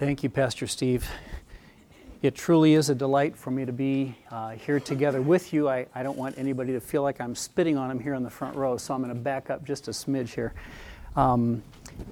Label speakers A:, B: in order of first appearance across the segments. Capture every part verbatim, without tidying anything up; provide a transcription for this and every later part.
A: Thank you, Pastor Steve. It truly is a delight for me to be uh, here together with you. I, I don't want anybody to feel like I'm spitting on them here in the front row, so I'm going to back up just a smidge here. Um,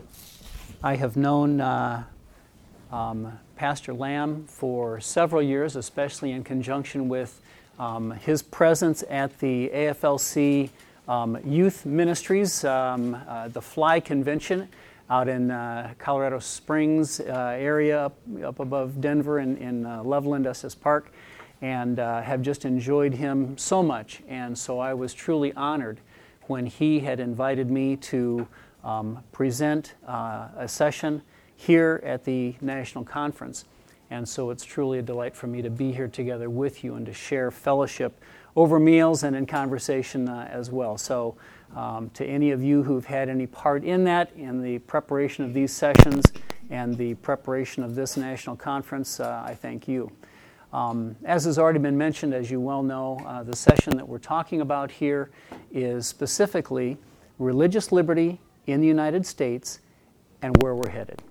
A: I have known uh, um, Pastor Lamb for several years, especially in conjunction with um, his presence at the A F L C um, Youth Ministries, um, uh, the Fly Convention, out in uh, Colorado Springs uh, area, up, up above Denver in, in uh, Loveland Estes Park, and uh, have just enjoyed him so much. And so I was truly honored when he had invited me to um, present uh, a session here at the National Conference. And so it's truly a delight for me to be here together with you and to share fellowship over meals and in conversation uh, as well. So Um, to any of you who've had any part in that, in the preparation of these sessions and the preparation of this national conference, uh, I thank you. Um, as has already been mentioned, as you well know, uh, the session that we're talking about here is specifically religious liberty in the United States and where we're headed.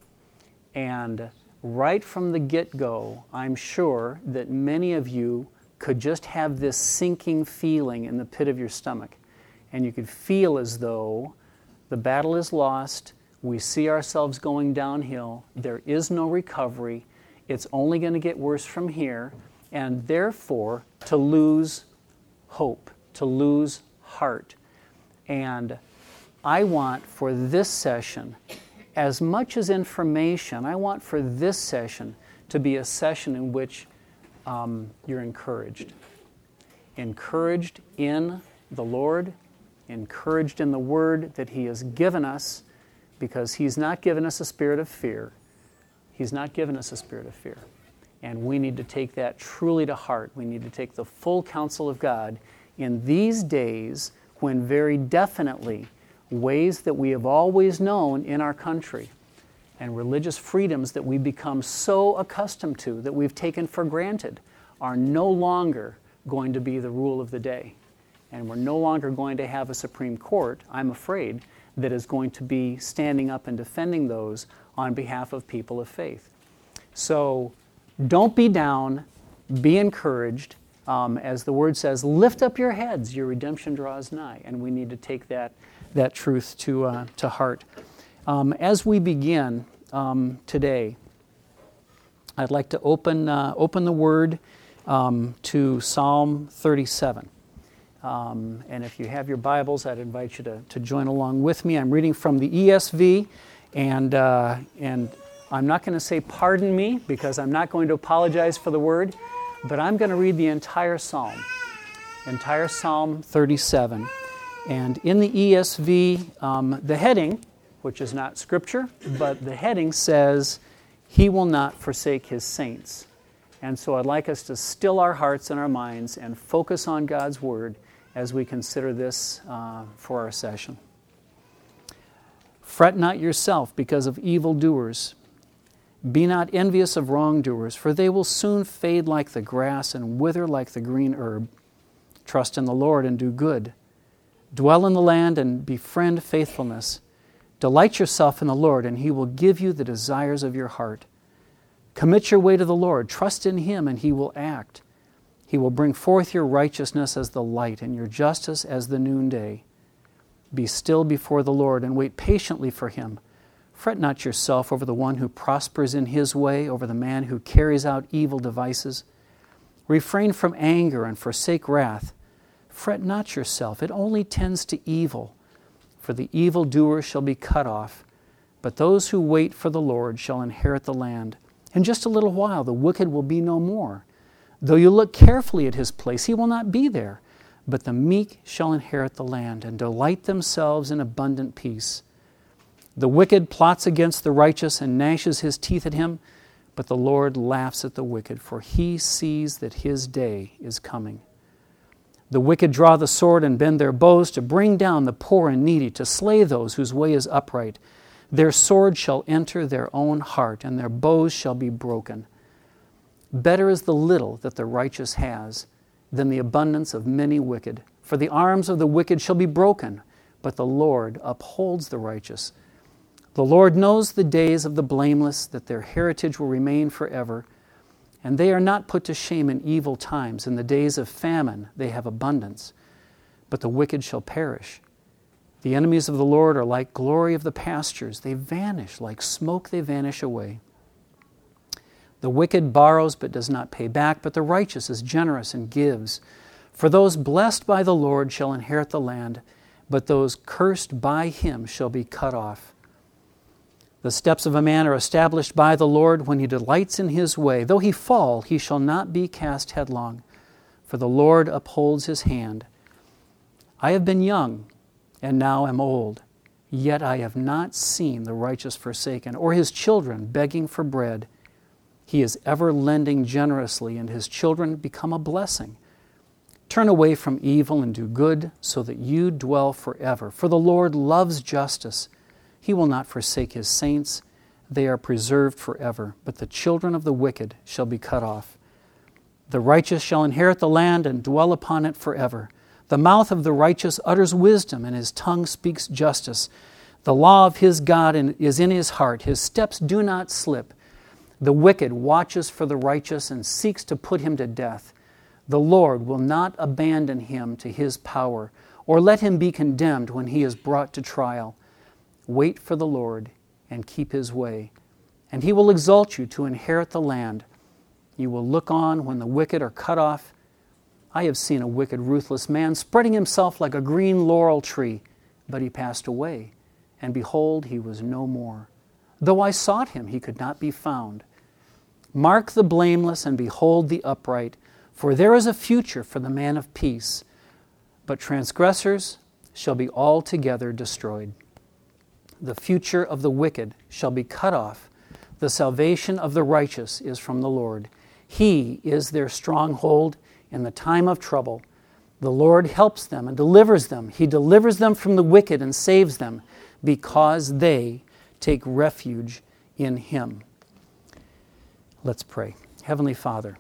A: And right from the get-go, I'm sure that many of you could just have this sinking feeling in the pit of your stomach. And you could feel as though the battle is lost, we see ourselves going downhill, there is no recovery, it's only going to get worse from here, and therefore to lose hope, to lose heart. And I want for this session, as much as information, I want for this session to be a session in which um, you're encouraged. Encouraged in the Lord, encouraged in the Word that He has given us, because He's not given us a spirit of fear. He's not given us a spirit of fear. And we need to take that truly to heart. We need to take the full counsel of God in these days when very definitely ways that we have always known in our country and religious freedoms that we've become so accustomed to, that we've taken for granted, are no longer going to be the rule of the day. And we're no longer going to have a Supreme Court, I'm afraid, that is going to be standing up and defending those on behalf of people of faith. So don't be down, be encouraged. Um, as the Word says, lift up your heads, your redemption draws nigh. And we need to take that, that truth to, uh, to heart. Um, as we begin um, today, I'd like to open, uh, open the Word um, to Psalm thirty-seven. Um, and if you have your Bibles, I'd invite you to, to join along with me. I'm reading from the E S V, and uh, and I'm not going to say pardon me, because I'm not going to apologize for the word, but I'm going to read the entire Psalm, entire Psalm thirty-seven. And in the E S V, um, the heading, which is not Scripture, but the heading says, "He will not forsake His saints." And so I'd like us to still our hearts and our minds and focus on God's Word as we consider this uh, for our session. Fret not yourself because of evildoers. Be not envious of wrongdoers, for they will soon fade like the grass and wither like the green herb. Trust in the Lord and do good. Dwell in the land and befriend faithfulness. Delight yourself in the Lord, and He will give you the desires of your heart. Commit your way to the Lord. Trust in Him, and He will act. He will bring forth your righteousness as the light and your justice as the noonday. Be still before the Lord and wait patiently for Him. Fret not yourself over the one who prospers in his way, over the man who carries out evil devices. Refrain from anger and forsake wrath. Fret not yourself, it only tends to evil. For the evildoer shall be cut off, but those who wait for the Lord shall inherit the land. In just a little while the wicked will be no more. Though you look carefully at his place, he will not be there. But the meek shall inherit the land and delight themselves in abundant peace. The wicked plots against the righteous and gnashes his teeth at him, but the Lord laughs at the wicked, for He sees that his day is coming. The wicked draw the sword and bend their bows to bring down the poor and needy, to slay those whose way is upright. Their sword shall enter their own heart, and their bows shall be broken. Better is the little that the righteous has than the abundance of many wicked. For the arms of the wicked shall be broken, but the Lord upholds the righteous. The Lord knows the days of the blameless, that their heritage will remain forever. And they are not put to shame in evil times. In the days of famine they have abundance, but the wicked shall perish. The enemies of the Lord are like glory of the pastures. They vanish, like smoke they vanish away. The wicked borrows but does not pay back, but the righteous is generous and gives. For those blessed by the Lord shall inherit the land, but those cursed by him shall be cut off. The steps of a man are established by the Lord when he delights in his way. Though he fall, he shall not be cast headlong, for the Lord upholds his hand. I have been young, and now am old, yet I have not seen the righteous forsaken, or his children begging for bread. He is ever lending generously, and his children become a blessing. Turn away from evil and do good, so that you dwell forever. For the Lord loves justice. He will not forsake his saints. They are preserved forever, but the children of the wicked shall be cut off. The righteous shall inherit the land and dwell upon it forever. The mouth of the righteous utters wisdom, and his tongue speaks justice. The law of his God is in his heart. His steps do not slip. The wicked watches for the righteous and seeks to put him to death. The Lord will not abandon him to his power, or let him be condemned when he is brought to trial. Wait for the Lord and keep his way, and he will exalt you to inherit the land. You will look on when the wicked are cut off. I have seen a wicked, ruthless man spreading himself like a green laurel tree, but he passed away, and behold, he was no more. Though I sought him, he could not be found. Mark the blameless and behold the upright, for there is a future for the man of peace, but transgressors shall be altogether destroyed. The future of the wicked shall be cut off. The salvation of the righteous is from the Lord. He is their stronghold in the time of trouble. The Lord helps them and delivers them. He delivers them from the wicked and saves them, because they take refuge in him. Let's pray. Heavenly Father,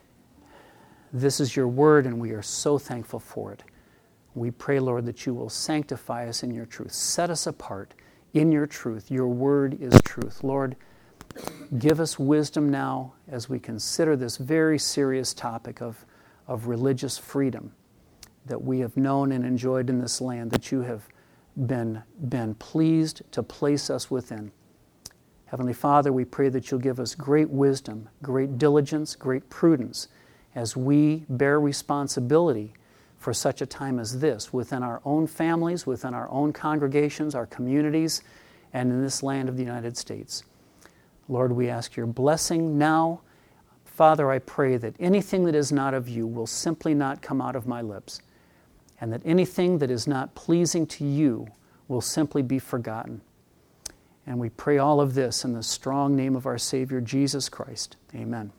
A: this is your word, and we are so thankful for it. We pray, Lord, that you will sanctify us in your truth. Set us apart in your truth. Your word is truth. Lord, give us wisdom now as we consider this very serious topic of, of religious freedom that we have known and enjoyed in this land, that you have been, been pleased to place us within. Heavenly Father, we pray that you'll give us great wisdom, great diligence, great prudence as we bear responsibility for such a time as this, within our own families, within our own congregations, our communities, and in this land of the United States. Lord, we ask your blessing now. Father, I pray that anything that is not of you will simply not come out of my lips, and that anything that is not pleasing to you will simply be forgotten. And we pray all of this in the strong name of our Savior, Jesus Christ. Amen.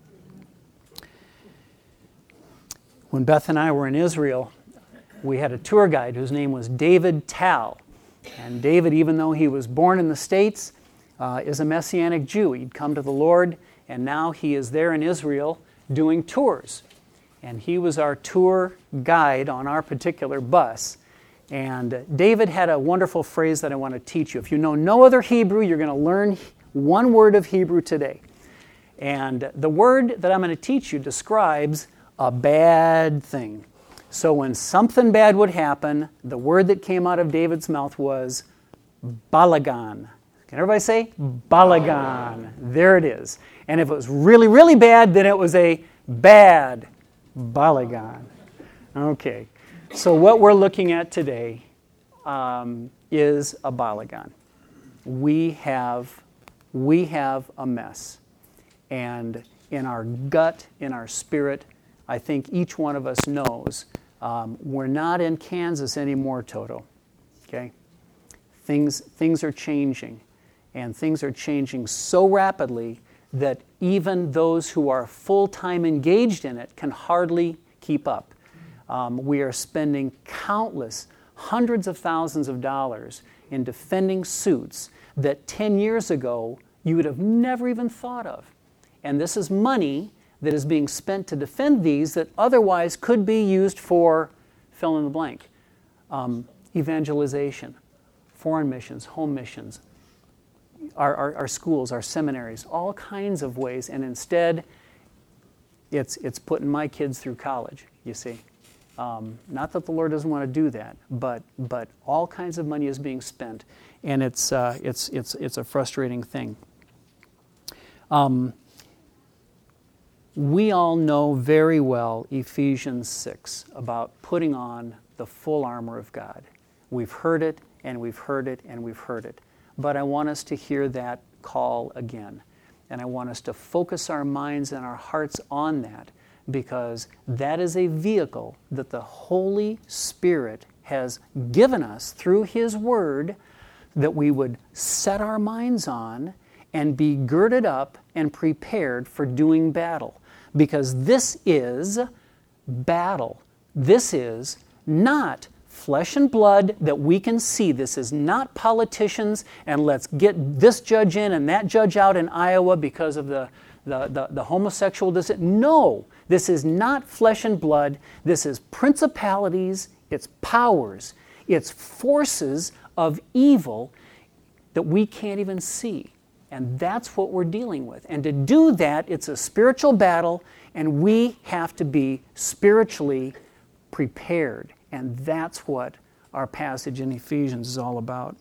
A: When Beth and I were in Israel, we had a tour guide whose name was David Tal. And David, even though he was born in the States, uh, is a Messianic Jew. He'd come to the Lord, and now he is there in Israel doing tours. And he was our tour guide on our particular bus. And David had a wonderful phrase that I want to teach you. If you know no other Hebrew, you're going to learn one word of Hebrew today. And the word that I'm going to teach you describes a bad thing. So when something bad would happen, the word that came out of David's mouth was balagan. Can everybody say balagan? There it is. And if it was really, really bad, then it was a bad balagan. Okay. So what we're looking at today um, is a balagan. We have, we have a mess. And in our gut, in our spirit, I think each one of us knows um, we're not in Kansas anymore, Toto. Okay? Things, things are changing. And things are changing so rapidly that even those who are full-time engaged in it can hardly keep up. Um, we are spending countless, hundreds of thousands of dollars in defending suits that ten years ago you would have never even thought of. And this is money that is being spent to defend these that otherwise could be used for fill in the blank. Um, evangelization, foreign missions, home missions, our, our, our schools, our seminaries, all kinds of ways, and instead it's, it's putting my kids through college, you see. Um, not that the Lord doesn't want to do that, but but all kinds of money is being spent, and it's uh, it's it's it's a frustrating thing. Um, we all know very well Ephesians six about putting on the full armor of God. We've heard it, and we've heard it, and we've heard it. But I want us to hear that call again, and I want us to focus our minds and our hearts on that, because that is a vehicle that the Holy Spirit has given us through His Word that we would set our minds on and be girded up and prepared for doing battle. Because this is battle. This is not flesh and blood that we can see. This is not politicians and let's get this judge in and that judge out in Iowa because of the, the, the, the homosexual decision. No. This is not flesh and blood. This is principalities, it's powers, it's forces of evil that we can't even see. And that's what we're dealing with. And to do that, it's a spiritual battle, and we have to be spiritually prepared. And that's what our passage in Ephesians is all about.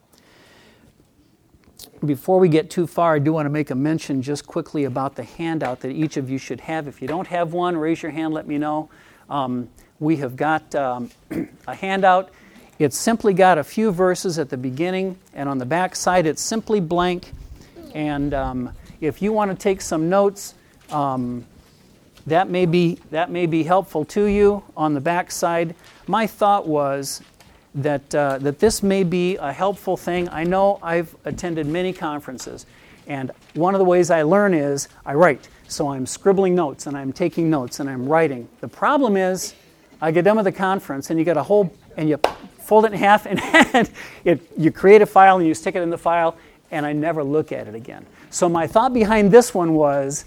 A: Before we get too far, I do want to make a mention just quickly about the handout that each of you should have. If you don't have one, raise your hand, let me know. Um, we have got um, a handout. It's simply got a few verses at the beginning, and on the back side it's simply blank. And um, if you want to take some notes, um, that may be that may be helpful to you on the back side. My thought was that uh, that this may be a helpful thing. I know I've attended many conferences, and one of the ways I learn is I write. So I'm scribbling notes, and I'm taking notes, and I'm writing. The problem is I get done with the conference, and you get a whole, and you fold it in half, and, and it, you create a file, and you stick it in the file, and I never look at it again. So my thought behind this one was,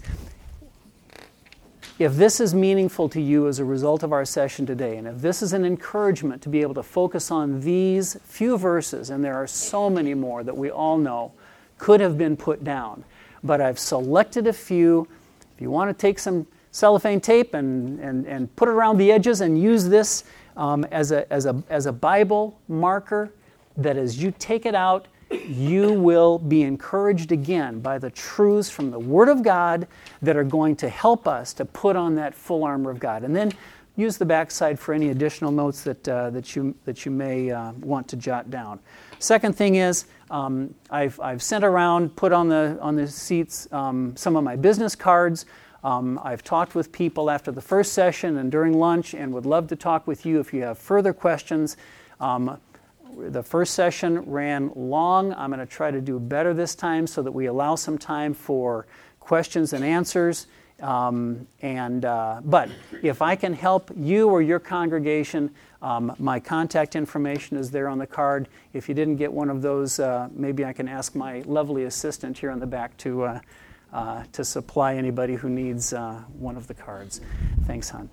A: if this is meaningful to you as a result of our session today, and if this is an encouragement to be able to focus on these few verses, and there are so many more that we all know could have been put down, but I've selected a few. If you want to take some cellophane tape and, and, and put it around the edges and use this um, as a, as a, as a Bible marker, that as you take it out, you will be encouraged again by the truths from the Word of God that are going to help us to put on that full armor of God. And then use the backside for any additional notes that uh, that you that you may uh, want to jot down. Second thing is, um, I've I've sent around, put on the on the seats um, some of my business cards. Um, I've talked with people after the first session and during lunch, and would love to talk with you if you have further questions. Um, The first session ran long. I'm going to try to do better this time so that we allow some time for questions and answers. Um, and uh, but if I can help you or your congregation, um, my contact information is there on the card. If you didn't get one of those, uh, maybe I can ask my lovely assistant here in the back to uh, uh, to supply anybody who needs uh, one of the cards. Thanks, hon.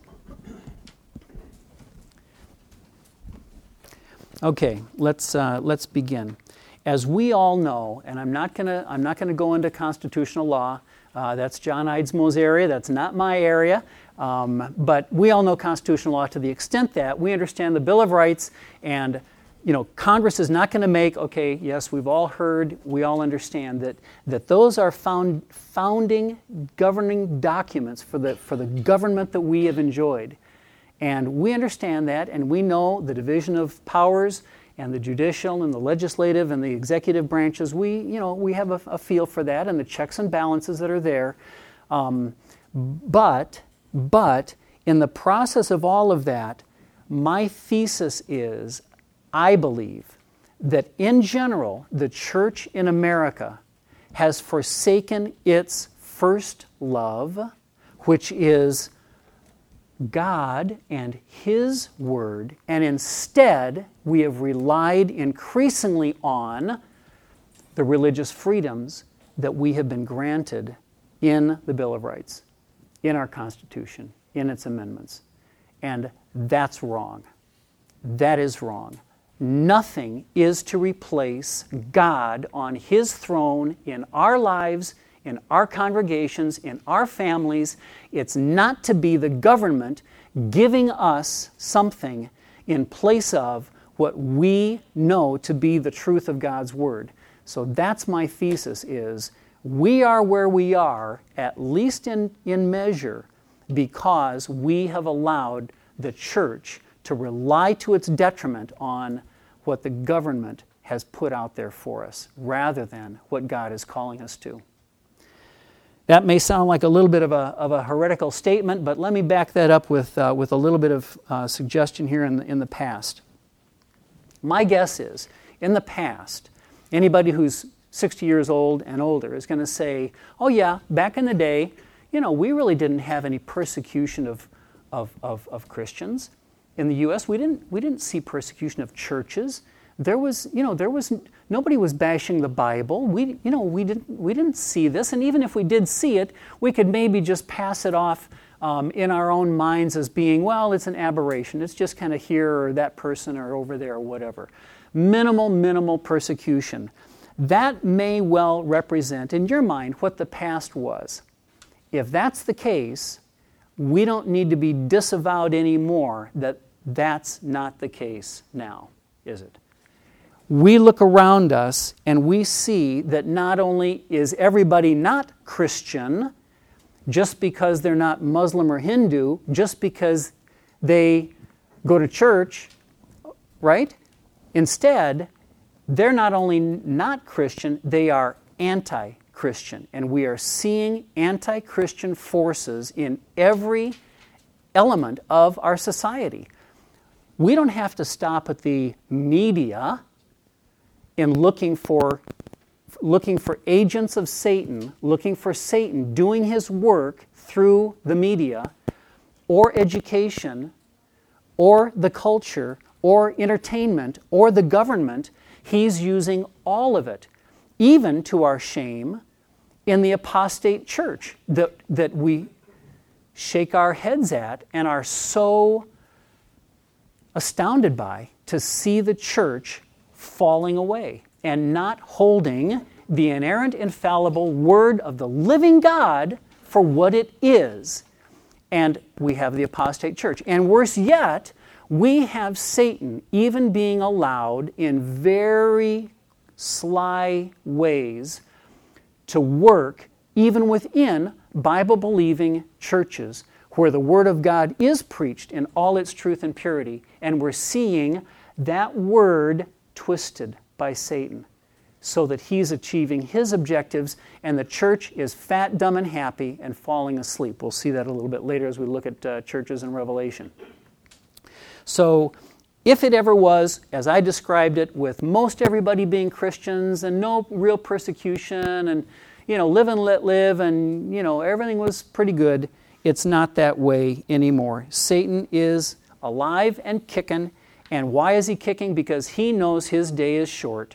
A: Okay, let's uh, let's begin. As we all know, and I'm not gonna I'm not gonna go into constitutional law. Uh, that's John Eidsmoe's area. That's not my area. Um, but we all know constitutional law to the extent that we understand the Bill of Rights, and you know Congress is not going to make. Okay, yes, we've all heard, we all understand that that those are found founding governing documents for the for the government that we have enjoyed. And we understand that, and we know the division of powers and the judicial and the legislative and the executive branches. We, you know, we have a, a feel for that and the checks and balances that are there. Um, but, but in the process of all of that, my thesis is, I believe that in general, the church in America has forsaken its first love, which is God and His Word, and instead we have relied increasingly on the religious freedoms that we have been granted in the Bill of Rights, in our Constitution, in its amendments. And that's wrong. That is wrong. Nothing is to replace God on His throne in our lives, in our congregations, in our families. It's not to be the government giving us something in place of what we know to be the truth of God's Word. So that's my thesis is, we are where we are, at least in, in measure, because we have allowed the church to rely to its detriment on what the government has put out there for us, rather than what God is calling us to. That may sound like a little bit of a, of a heretical statement, but let me back that up with, uh, with a little bit of uh, suggestion here in the, in the past. My guess is, in the past, anybody who's sixty years old and older is going to say, oh yeah, back in the day, you know, we really didn't have any persecution of, of, of, of Christians. In the U S, we didn't, we didn't see persecution of churches. There was, you know, there was, nobody was bashing the Bible. We, you know, we didn't, we didn't see this. And even if we did see it, we could maybe just pass it off um, in our own minds as being, well, it's an aberration. It's just kind of here or that person or over there or whatever. Minimal, minimal persecution. That may well represent, in your mind, what the past was. If that's the case, we don't need to be disavowed anymore that that's not the case now, is it? We look around us and we see that not only is everybody not Christian just because they're not Muslim or Hindu, just because they go to church, right? Instead, they're not only not Christian, they are anti-Christian. And we are seeing anti-Christian forces in every element of our society. We don't have to stop at the media in looking for, looking for agents of Satan, looking for Satan doing his work through the media, or education, or the culture, or entertainment, or the government. He's using all of it, even to our shame, in the apostate church that, that we shake our heads at and are so astounded by, to see the church falling away and not holding the inerrant, infallible Word of the living God for what it is. And we have the apostate church. And worse yet, we have Satan even being allowed in very sly ways to work even within Bible-believing churches where the Word of God is preached in all its truth and purity, and we're seeing that Word twisted by Satan so that he's achieving his objectives and the church is fat, dumb, and happy and falling asleep. We'll see that a little bit later as we look at uh, churches in Revelation. So if it ever was, as I described it, with most everybody being Christians and no real persecution and, you know, live and let live and, you know, everything was pretty good, it's not that way anymore. Satan is alive and kicking. And why is he kicking? Because he knows his day is short.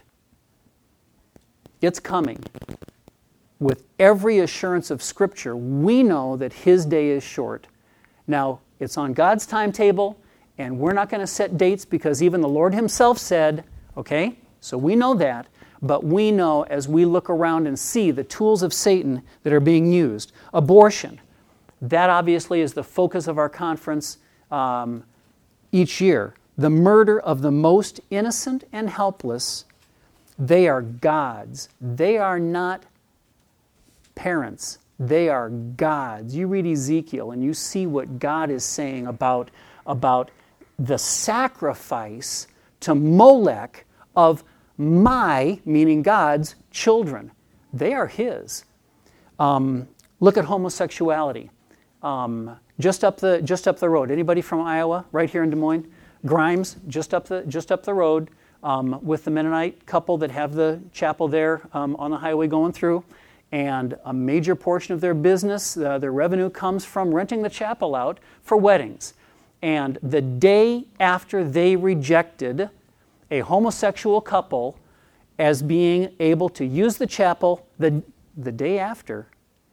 A: It's coming. With every assurance of Scripture, we know that his day is short. Now, it's on God's timetable, and we're not going to set dates because even the Lord himself said, okay, so we know that, but we know as we look around and see the tools of Satan that are being used. Abortion. That obviously is the focus of our conference um, each year. The murder of the most innocent and helpless. They are gods. They are not parents. They are gods. You read Ezekiel and you see what God is saying about, about the sacrifice to Molech of my, meaning God's, children. They are his. Um, look at homosexuality. Um, just up the just up the road. Anybody from Iowa? Right here in Des Moines? Grimes, just up the just up the road, um, with the Mennonite couple that have the chapel there um, on the highway going through, and a major portion of their business, uh, their revenue comes from renting the chapel out for weddings. And the day after they rejected a homosexual couple as being able to use the chapel, the the day after,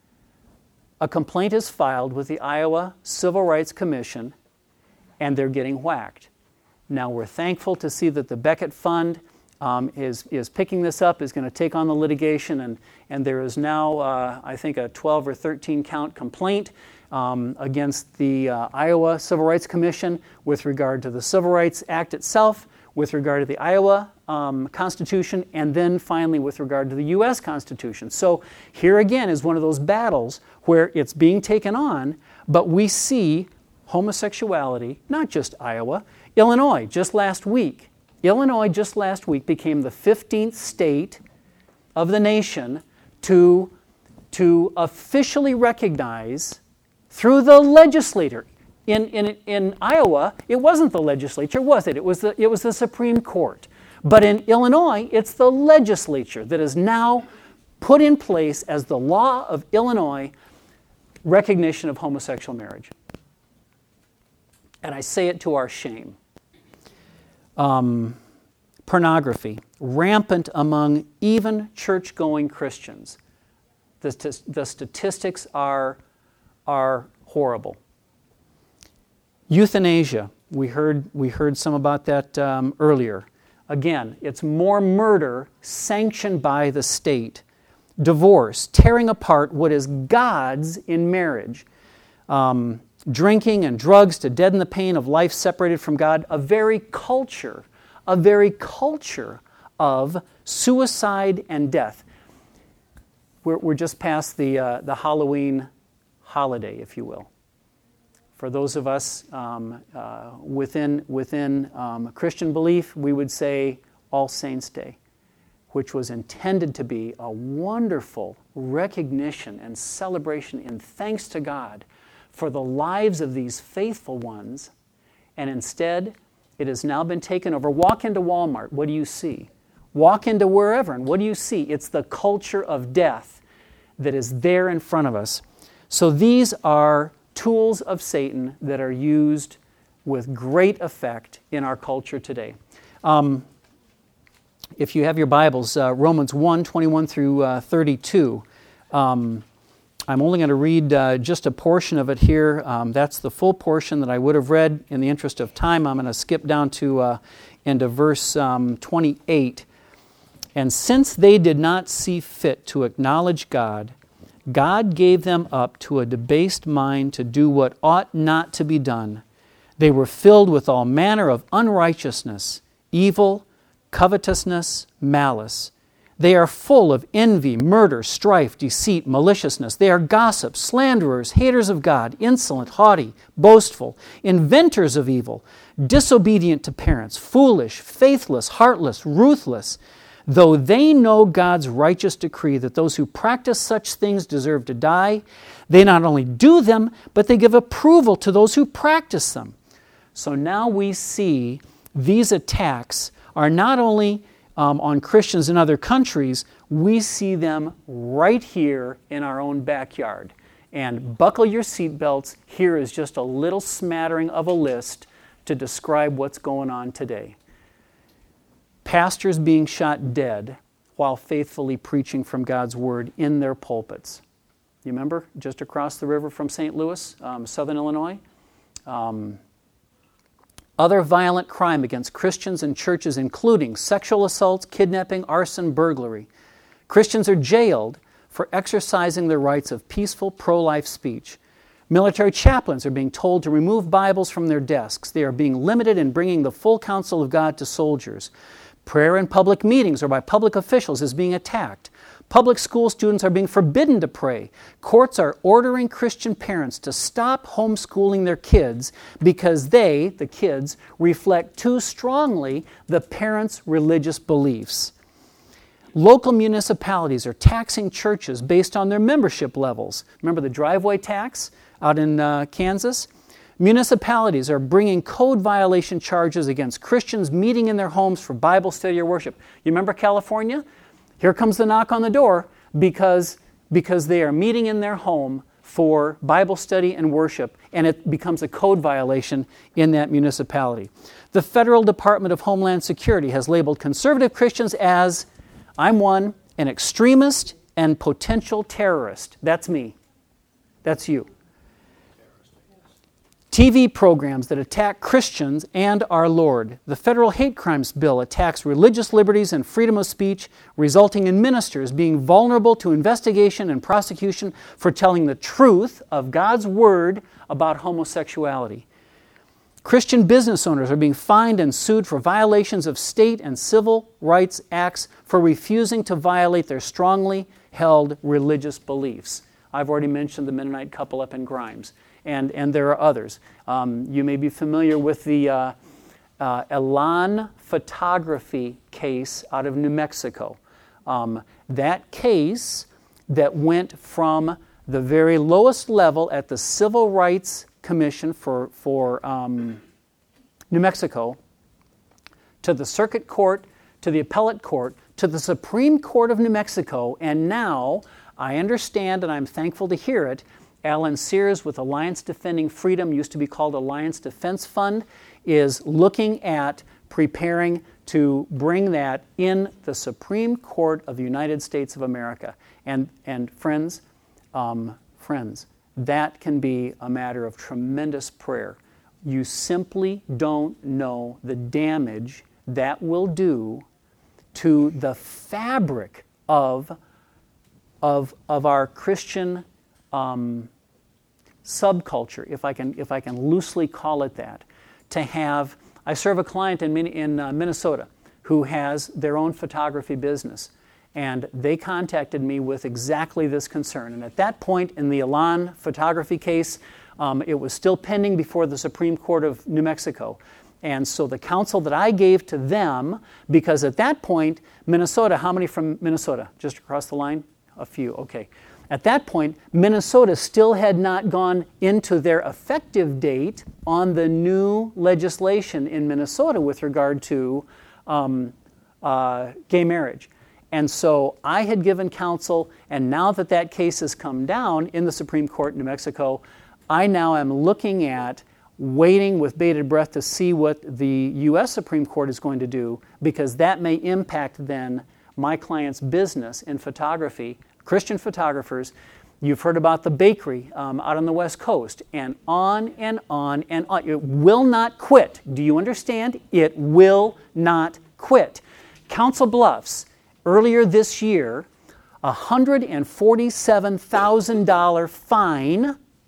A: a complaint is filed with the Iowa Civil Rights Commission, and they're getting whacked. Now we're thankful to see that the Becket Fund um, is, is picking this up, is going to take on the litigation, and, and there is now, uh, I think, a twelve or thirteen count complaint um, against the uh, Iowa Civil Rights Commission with regard to the Civil Rights Act itself, with regard to the Iowa um, Constitution, and then finally with regard to the U S Constitution. So here again is one of those battles where it's being taken on, but we see homosexuality, not just Iowa, Illinois just last week. Illinois just last week became the fifteenth state of the nation to, to officially recognize through the legislature. In, in, in Iowa, it wasn't the legislature, was it? It was the, it was the Supreme Court. But in Illinois, it's the legislature that is now put in place as the law of Illinois recognition of homosexual marriage. And I say it to our shame. Um, pornography, rampant among even church-going Christians. The, t- the statistics are, are horrible. Euthanasia, we heard, we heard some about that um, earlier. Again, it's more murder sanctioned by the state. Divorce, tearing apart what is God's in marriage. Um, drinking and drugs to deaden the pain of life separated from God. A very culture, a very culture of suicide and death. We're, we're just past the, uh, the Halloween holiday, if you will. For those of us um, uh, within, within um, Christian belief, we would say All Saints' Day, which was intended to be a wonderful recognition and celebration in thanks to God for the lives of these faithful ones, and instead it has now been taken over. Walk into Walmart, what do you see? Walk into wherever, and what do you see? It's the culture of death that is there in front of us. So these are tools of Satan that are used with great effect in our culture today. Um, if you have your Bibles, uh, Romans one, twenty-one through uh, thirty-two. Um, I'm only going to read uh, just a portion of it here. Um, that's the full portion that I would have read. In the interest of time, I'm going to skip down to uh, into verse um, twenty-eight. And since they did not see fit to acknowledge God, God gave them up to a debased mind to do what ought not to be done. They were filled with all manner of unrighteousness, evil, covetousness, malice. They are full of envy, murder, strife, deceit, maliciousness. They are gossips, slanderers, haters of God, insolent, haughty, boastful, inventors of evil, disobedient to parents, foolish, faithless, heartless, ruthless. Though they know God's righteous decree that those who practice such things deserve to die, they not only do them, but they give approval to those who practice them. So now we see these attacks are not only um, on Christians in other countries, we see them right here in our own backyard. And buckle your seatbelts. Here is just a little smattering of a list to describe what's going on today. Pastors being shot dead while faithfully preaching from God's Word in their pulpits. You remember, just across the river from Saint Louis, um, Southern Illinois? Um, other violent crime against Christians and churches, including sexual assaults, kidnapping, arson, burglary. Christians are jailed for exercising their rights of peaceful pro-life speech. Military chaplains are being told to remove Bibles from their desks. They are being limited in bringing the full counsel of God to soldiers. Prayer in public meetings or by public officials is being attacked. Public school students are being forbidden to pray. Courts are ordering Christian parents to stop homeschooling their kids because they, the kids, reflect too strongly the parents' religious beliefs. Local municipalities are taxing churches based on their membership levels. Remember the driveway tax out in uh, Kansas? Municipalities are bringing code violation charges against Christians meeting in their homes for Bible study or worship. You remember California? Here comes the knock on the door because, because they are meeting in their home for Bible study and worship, and it becomes a code violation in that municipality. The Federal Department of Homeland Security has labeled conservative Christians as, I'm one, an extremist and potential terrorist. That's me. That's you. T V programs that attack Christians and our Lord. The federal hate crimes bill attacks religious liberties and freedom of speech, resulting in ministers being vulnerable to investigation and prosecution for telling the truth of God's word about homosexuality. Christian business owners are being fined and sued for violations of state and civil rights acts for refusing to violate their strongly held religious beliefs. I've already mentioned the Mennonite couple up in Grimes. And, and there are others. Um, you may be familiar with the uh, uh, Elan photography case out of New Mexico. Um, that case that went from the very lowest level at the Civil Rights Commission for, for um, New Mexico to the Circuit Court, to the Appellate Court, to the Supreme Court of New Mexico, and now I understand, and I'm thankful to hear it, Alan Sears with Alliance Defending Freedom, used to be called Alliance Defense Fund, is looking at preparing to bring that in the Supreme Court of the United States of America. And, and friends, um, friends, that can be a matter of tremendous prayer. You simply don't know the damage that will do to the fabric of, of, of our Christian Um, subculture, if I can if I can loosely call it that, to have. I serve a client in in uh, Minnesota who has their own photography business, and they contacted me with exactly this concern. And at that point in the Elan photography case, um, it was still pending before the Supreme Court of New Mexico. And so the counsel that I gave to them, because at that point, Minnesota, how many from Minnesota? Just across the line? A few, okay. At that point, Minnesota still had not gone into their effective date on the new legislation in Minnesota with regard to um, uh, gay marriage. And so I had given counsel, and now that that case has come down in the Supreme Court in New Mexico, I now am looking at waiting with bated breath to see what the U S Supreme Court is going to do, because that may impact then my client's business in photography. Christian photographers, you've heard about the bakery um, out on the West Coast, and on and on and on. It will not quit. Do you understand? It will not quit. Council Bluffs, earlier this year, a one hundred forty-seven thousand dollars fine,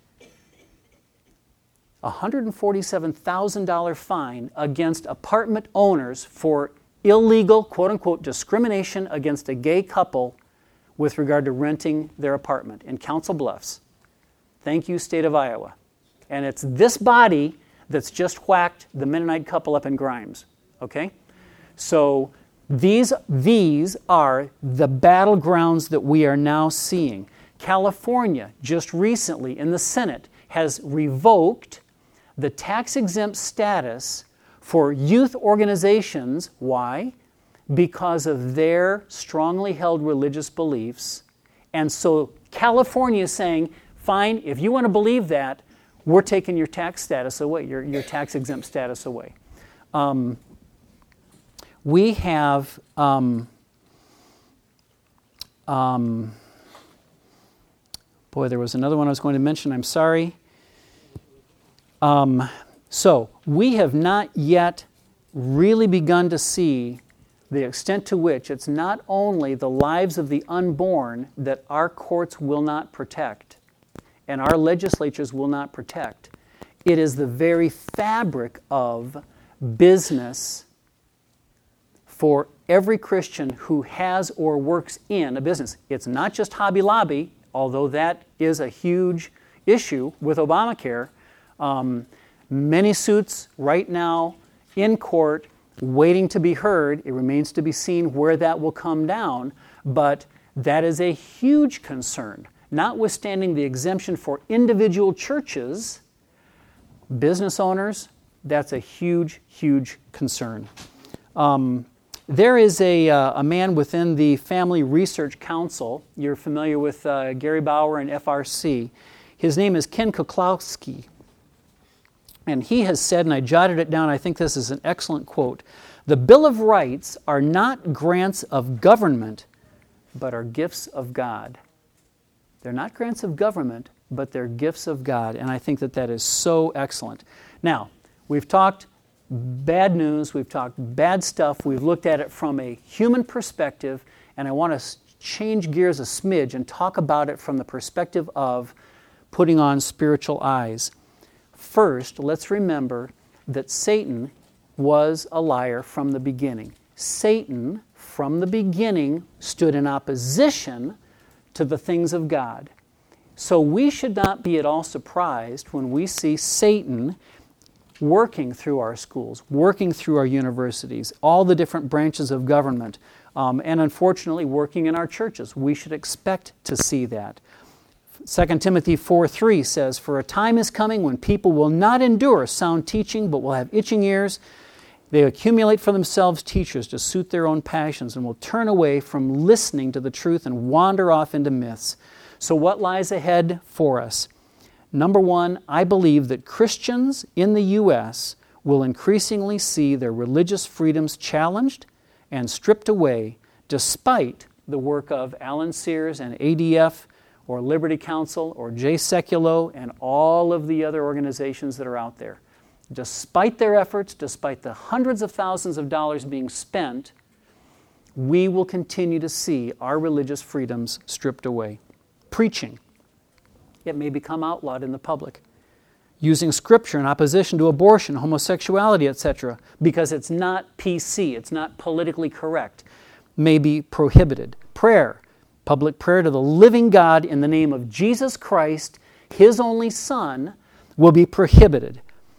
A: one hundred forty-seven thousand dollars fine against apartment owners for illegal, quote-unquote, discrimination against a gay couple with regard to renting their apartment in Council Bluffs. Thank you, state of Iowa. And it's this body that's just whacked the Mennonite couple up in Grimes, okay? So these, these are the battlegrounds that we are now seeing. California, just recently in the Senate, has revoked the tax-exempt status for youth organizations. Why? Because of their strongly held religious beliefs. And so California is saying, fine, if you want to believe that, we're taking your tax status away, your, your tax-exempt status away. Um, we have, um, um, boy, there was another one I was going to mention, I'm sorry. Um, so, we have not yet really begun to see the extent to which it's not only the lives of the unborn that our courts will not protect and our legislatures will not protect. It is the very fabric of business for every Christian who has or works in a business. It's not just Hobby Lobby, although that is a huge issue with Obamacare. Um, many suits right now in court waiting to be heard. It remains to be seen where that will come down, but that is a huge concern. Notwithstanding the exemption for individual churches, business owners, that's a huge, huge concern. Um, there is a, uh, a man within the Family Research Council. You're familiar with uh, Gary Bauer and F R C. His name is Ken Kuklowski. And he has said, and I jotted it down, I think this is an excellent quote, "The Bill of Rights are not grants of government, but are gifts of God." They're not grants of government, but they're gifts of God, and I think that that is so excellent. Now, we've talked bad news, we've talked bad stuff, we've looked at it from a human perspective, and I want to change gears a smidge and talk about it from the perspective of putting on spiritual eyes. First, let's remember that Satan was a liar from the beginning. Satan, from the beginning, stood in opposition to the things of God. So we should not be at all surprised when we see Satan working through our schools, working through our universities, all the different branches of government, um, and unfortunately working in our churches. We should expect to see that. Second Timothy four three says, "For a time is coming when people will not endure sound teaching, but will have itching ears. They accumulate for themselves teachers to suit their own passions and will turn away from listening to the truth and wander off into myths." So what lies ahead for us? Number one, I believe that Christians in the U S will increasingly see their religious freedoms challenged and stripped away despite the work of Alan Sears and A D F or Liberty Counsel or Jay Sekulow and all of the other organizations that are out there. Despite their efforts, despite the hundreds of thousands of dollars being spent, we will continue to see our religious freedoms stripped away. Preaching. It may become outlawed in the public. Using Scripture in opposition to abortion, homosexuality, et cetera, because it's not P C, it's not politically correct, may be prohibited. Prayer. Public prayer to the living God in the name of Jesus Christ, His only Son, will be prohibited.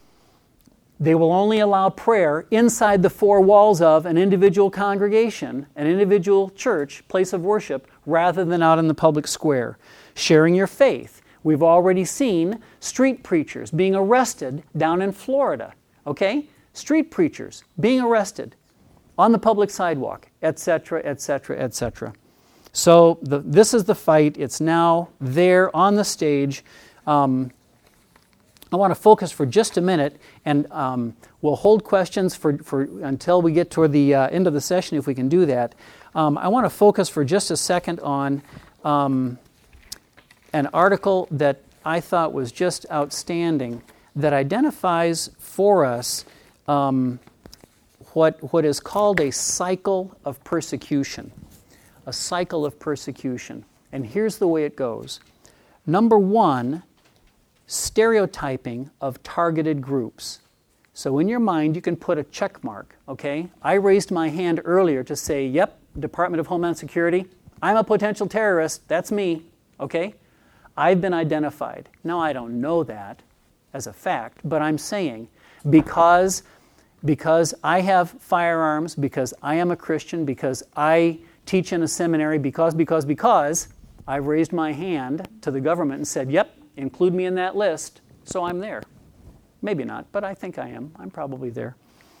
A: They will only allow prayer inside the four walls of an individual congregation, an individual church, place of worship, rather than out in the public square. Sharing your faith. We've already seen street preachers being arrested down in Florida, okay? Street preachers being arrested on the public sidewalk, et cetera, et cetera, et cetera. So the, this is the fight. It's now there on the stage. Um, I want to focus for just a minute, and um, we'll hold questions for, for until we get toward the uh, end of the session, if we can do that. Um, I want to focus for just a second on um, an article that I thought was just outstanding that identifies for us um, what, what is called a cycle of persecution. A cycle of persecution. And here's the way it goes. Number one, stereotyping of targeted groups. So in your mind, you can put a check mark, okay? I raised my hand earlier to say, yep, Department of Homeland Security, I'm a potential terrorist, that's me, okay? I've been identified. Now, I don't know that as a fact, but I'm saying because, because I have firearms, because I am a Christian, because I teach in a seminary, because, because, because, I've raised my hand to the government and said, yep, include me in that list, so I'm there. Maybe not, but I think I am. I'm probably there.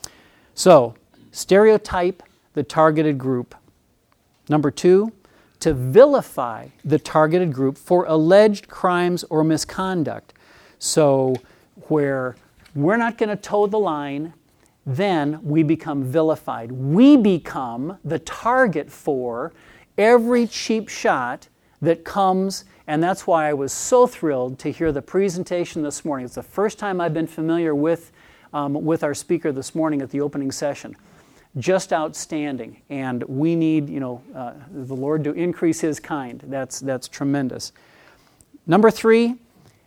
A: So, stereotype the targeted group. Number two, to vilify the targeted group for alleged crimes or misconduct. So, where we're not going to toe the line, then we become vilified. We become the target for every cheap shot that comes, and that's why I was so thrilled to hear the presentation this morning. It's the first time I've been familiar with, um, with our speaker this morning at the opening session. Just outstanding, and we need, you know, uh, the Lord to increase His kind. That's, that's tremendous. Number three,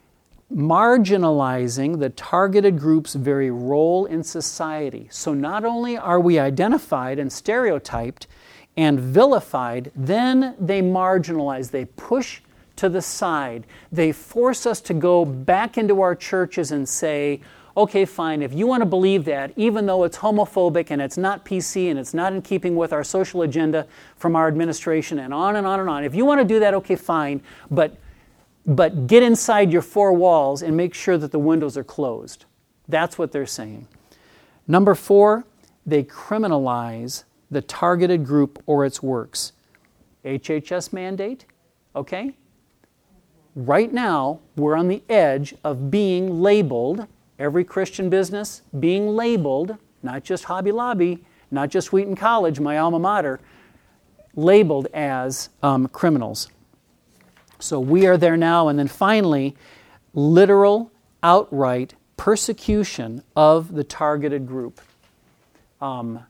A: marginalizing the targeted group's very role in society. So not only are we identified and stereotyped and vilified, then they marginalize, they push to the side. They force us to go back into our churches and say, okay, fine, if you want to believe that, even though it's homophobic and it's not P C and it's not in keeping with our social agenda from our administration and on and on and on, if you want to do that, okay, fine, but But get inside your four walls and make sure that the windows are closed. That's what they're saying. Number four, they criminalize the targeted group or its works. H H S mandate, okay? Right now, we're on the edge of being labeled, every Christian business being labeled, not just Hobby Lobby, not just Wheaton College, my alma mater, labeled as um, criminals. So we are there now. And then finally, literal, outright persecution of the targeted group. Um,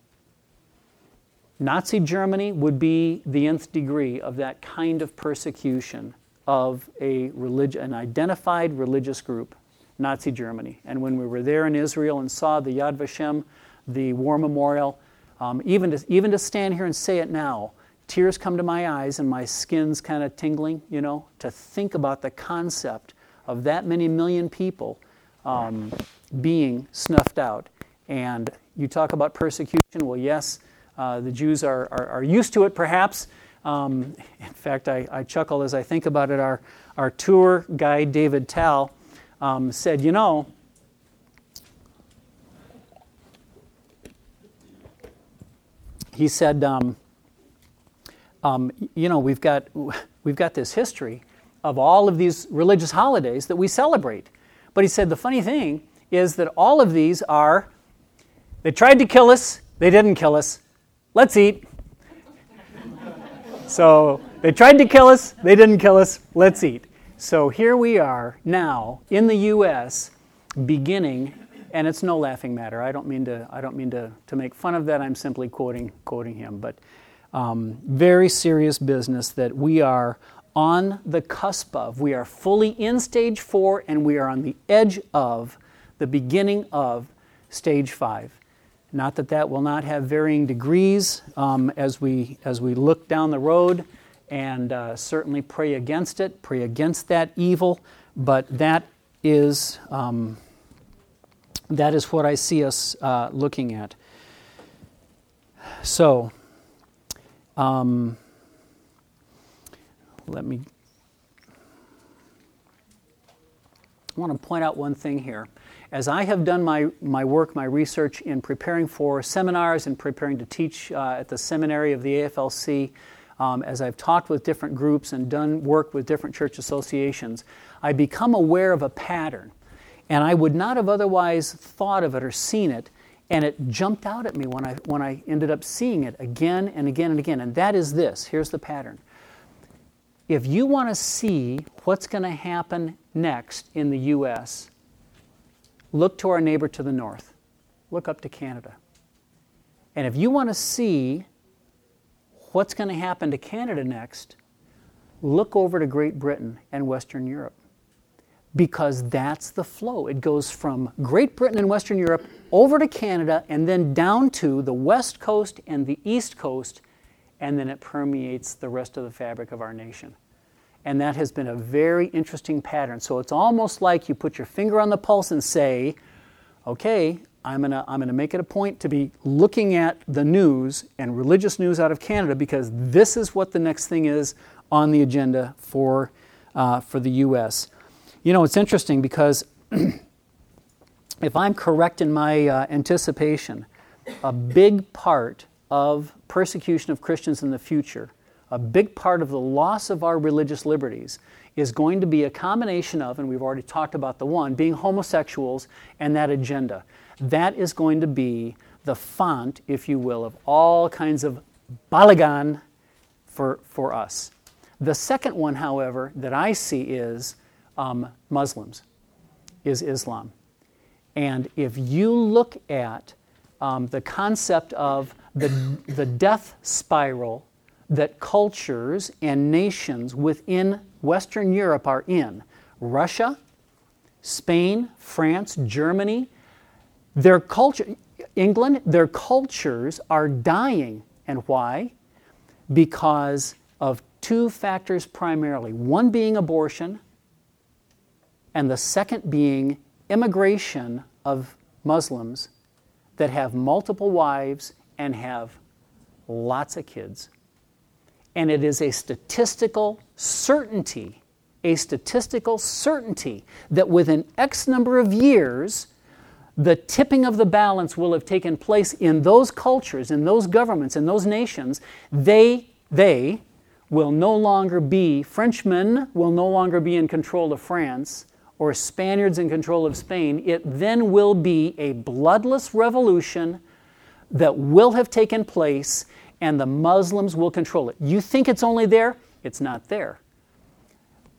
A: Nazi Germany would be the nth degree of that kind of persecution of a relig- an identified religious group, Nazi Germany. And when we were there in Israel and saw the Yad Vashem, the war memorial, um, even, to, even to stand here and say it now, tears come to my eyes and my skin's kind of tingling, you know, to think about the concept of that many million people um, being snuffed out. And you talk about persecution, well, yes, uh, the Jews are, are, are used to it, perhaps. Um, in fact, I, I chuckle as I think about it. Our, our tour guide, David Tal, um, said, you know, he said, um, um, you know, we've got, we've got this history of all of these religious holidays that we celebrate. But he said the funny thing is that all of these are, they tried to kill us, they didn't kill us, let's eat. So they tried to kill us, they didn't kill us, let's eat. So here we are now in the U S beginning, and it's no laughing matter. I don't mean to I don't mean to, to make fun of that. I'm simply quoting quoting him, but um, very serious business that we are on the cusp of. We are fully in stage four, and we are on the edge of the beginning of stage five. Not that that will not have varying degrees um, as we as we look down the road, and uh, certainly pray against it, pray against that evil. But that is um, that is what I see us uh, looking at. So, um, let me. I want to point out one thing here. As I have done my, my work, my research in preparing for seminars and preparing to teach uh, at the seminary of the A F L C, um, as I've talked with different groups and done work with different church associations, I become aware of a pattern. And I would not have otherwise thought of it or seen it, and it jumped out at me when I, when I ended up seeing it again and again and again. And that is this. Here's the pattern. If you want to see what's going to happen next in the U S, look to our neighbor to the north. Look up to Canada. And if you want to see what's going to happen to Canada next, look over to Great Britain and Western Europe. Because that's the flow. It goes from Great Britain and Western Europe over to Canada and then down to the West Coast and the East Coast, and then it permeates the rest of the fabric of our nation. And that has been a very interesting pattern. So it's almost like you put your finger on the pulse and say, okay, I'm going to I'm gonna make it a point to be looking at the news and religious news out of Canada, because this is what the next thing is on the agenda for, uh, for the U S. You know, it's interesting because if I'm correct in my uh, anticipation, a big part of persecution of Christians in the future, a big part of the loss of our religious liberties is going to be a combination of, and we've already talked about the one, being homosexuals and that agenda. That is going to be the font, if you will, of all kinds of balagan for, for us. The second one, however, that I see is um, Muslims, is Islam. And if you look at um, the concept of the, the death spiral that cultures and nations within Western Europe are in, Russia, Spain, France, Germany, their culture, England, their cultures are dying. And why? Because of two factors primarily. One being abortion, and the second being immigration of Muslims that have multiple wives and have lots of kids. And it is a statistical certainty, a statistical certainty that within X number of years, the tipping of the balance will have taken place in those cultures, in those governments, in those nations. They, they will no longer be, Frenchmen will no longer be in control of France, or Spaniards in control of Spain. It then will be a bloodless revolution that will have taken place, and the Muslims will control it. You think it's only there? It's not there.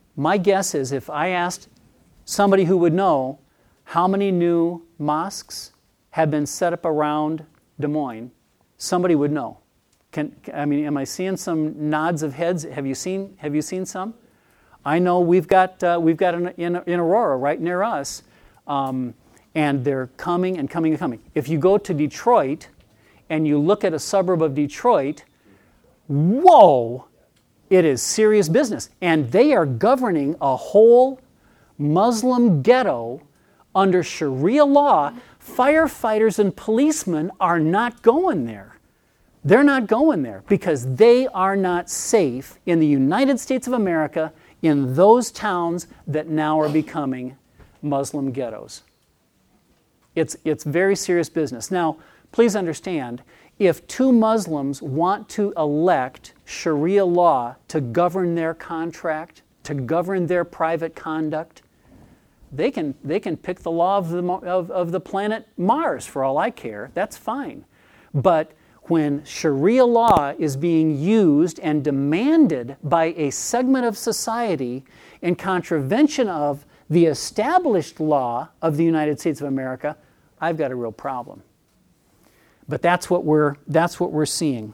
A: my guess is if I asked somebody who would know how many new mosques have been set up around Des Moines, somebody would know. Can, I mean, am I seeing some nods of heads? Have you seen? Have you seen some? I know we've got uh, we've got an, in, in Aurora right near us, um, and they're coming and coming and coming. If you go to Detroit, and you look at a suburb of Detroit, whoa, it is serious business, and they are governing a whole Muslim ghetto under Sharia law. Firefighters and policemen are not going there. They're not going there because they are not safe in the United States of America in those towns that now are becoming Muslim ghettos. It's, it's very serious business. Now, please understand, if two Muslims want to elect Sharia law to govern their contract, to govern their private conduct, they can, they can pick the law of the, of, of the planet Mars for all I care. That's fine. But when Sharia law is being used and demanded by a segment of society in contravention of the established law of the United States of America, I've got a real problem. But that's what we're, that's what we're seeing.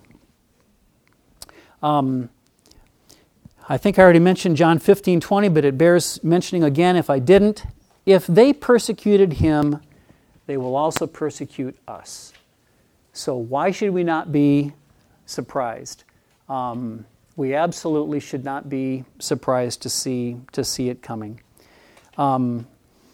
A: Um, I think I already mentioned John fifteen twenty, but it bears mentioning again if I didn't. If they persecuted him, they will also persecute us. So why should we not be surprised? Um, we absolutely should not be surprised to see to see it coming. Um,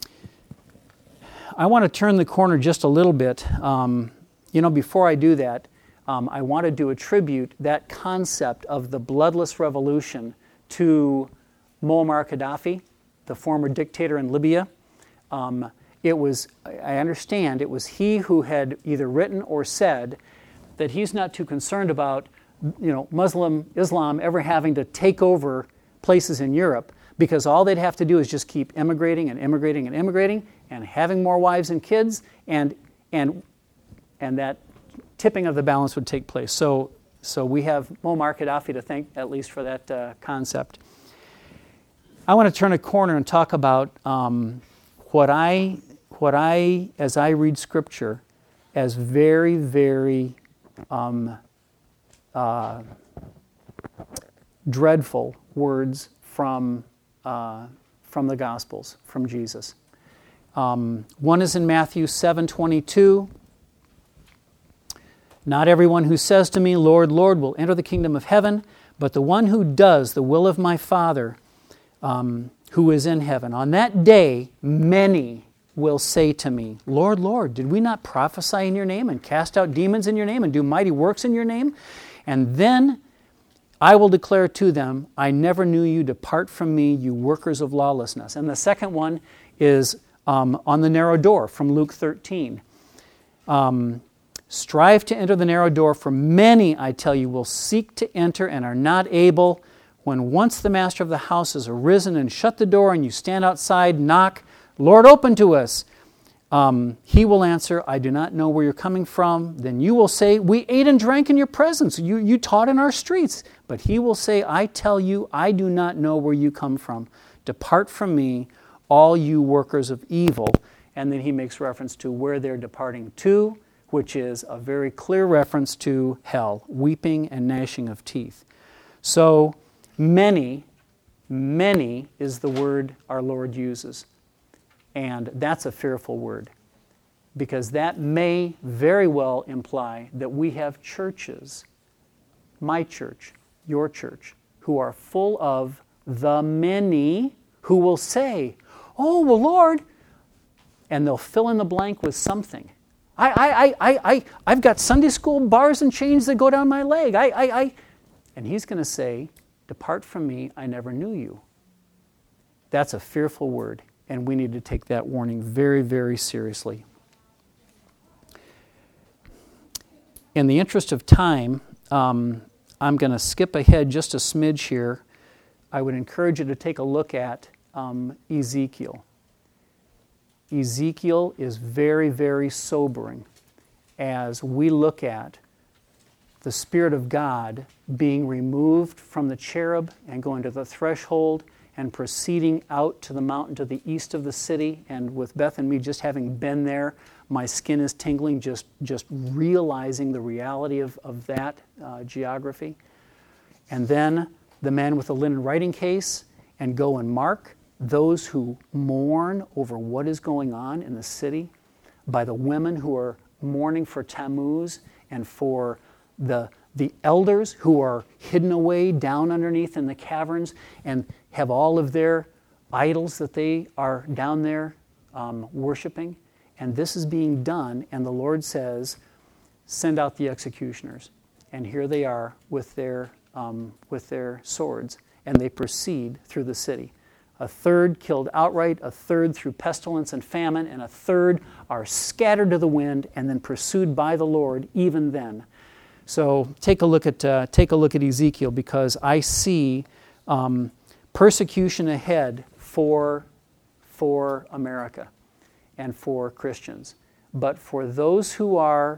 A: I want to turn the corner just a little bit. Um, you know, before I do that, um, I wanted to attribute that concept of the bloodless revolution to Muammar Gaddafi, the former dictator in Libya. Um, It was, I understand, it was he who had either written or said that he's not too concerned about, you know, Muslim Islam ever having to take over places in Europe because all they'd have to do is just keep immigrating and immigrating and immigrating and having more wives and kids, and and and that tipping of the balance would take place. So, so we have Muammar Gaddafi to thank at least for that uh, concept. I want to turn a corner and talk about um, what I. What I, as I read Scripture, as very, very um, uh, dreadful words from uh, from the Gospels, from Jesus. Um, one is in Matthew seven twenty-two. Not everyone who says to me, Lord, Lord, will enter the kingdom of heaven, but the one who does the will of my Father um, who is in heaven. On that day, many will say to me, Lord, Lord, did we not prophesy in your name and cast out demons in your name and do mighty works in your name? And then I will declare to them, I never knew you. Depart from me, you workers of lawlessness. And the second one is um, on the narrow door from Luke thirteen. Um, Strive to enter the narrow door, for many, I tell you, will seek to enter and are not able. When once the master of the house has arisen and shut the door and you stand outside, knock, Lord, open to us. Um, he will answer, I do not know where you're coming from. Then you will say, we ate and drank in your presence. You, you taught in our streets. But he will say, I tell you, I do not know where you come from. Depart from me, all you workers of evil. And then he makes reference to where they're departing to, which is a very clear reference to hell, weeping and gnashing of teeth. So many, many is the word our Lord uses. And that's a fearful word, because that may very well imply that we have churches, my church, your church, who are full of the many who will say, oh, well, Lord, and they'll fill in the blank with something. I, I, I, I, I, I've got Sunday school bars and chains that go down my leg. I, I, I. And he's going to say, depart from me, I never knew you. That's a fearful word. And we need to take that warning very, very seriously. In the interest of time, um, I'm going to skip ahead just a smidge here. I would encourage you to take a look at um, Ezekiel. Ezekiel is very, very sobering as we look at the Spirit of God being removed from the cherub and going to the threshold and proceeding out to the mountain to the east of the city. And with Beth and me just having been there, my skin is tingling just, just realizing the reality of, of that uh, geography. And then the man with the linen writing case, and go and mark those who mourn over what is going on in the city, by the women who are mourning for Tammuz, and for the the elders who are hidden away down underneath in the caverns and have all of their idols that they are down there um, worshiping. And this is being done, and the Lord says, send out the executioners. And here they are with their um, with their swords, and they proceed through the city. A third killed outright, a third through pestilence and famine, and a third are scattered to the wind and then pursued by the Lord even then. So take a look at uh, take a look at Ezekiel, because I see um, persecution ahead for for America and for Christians. But for those who are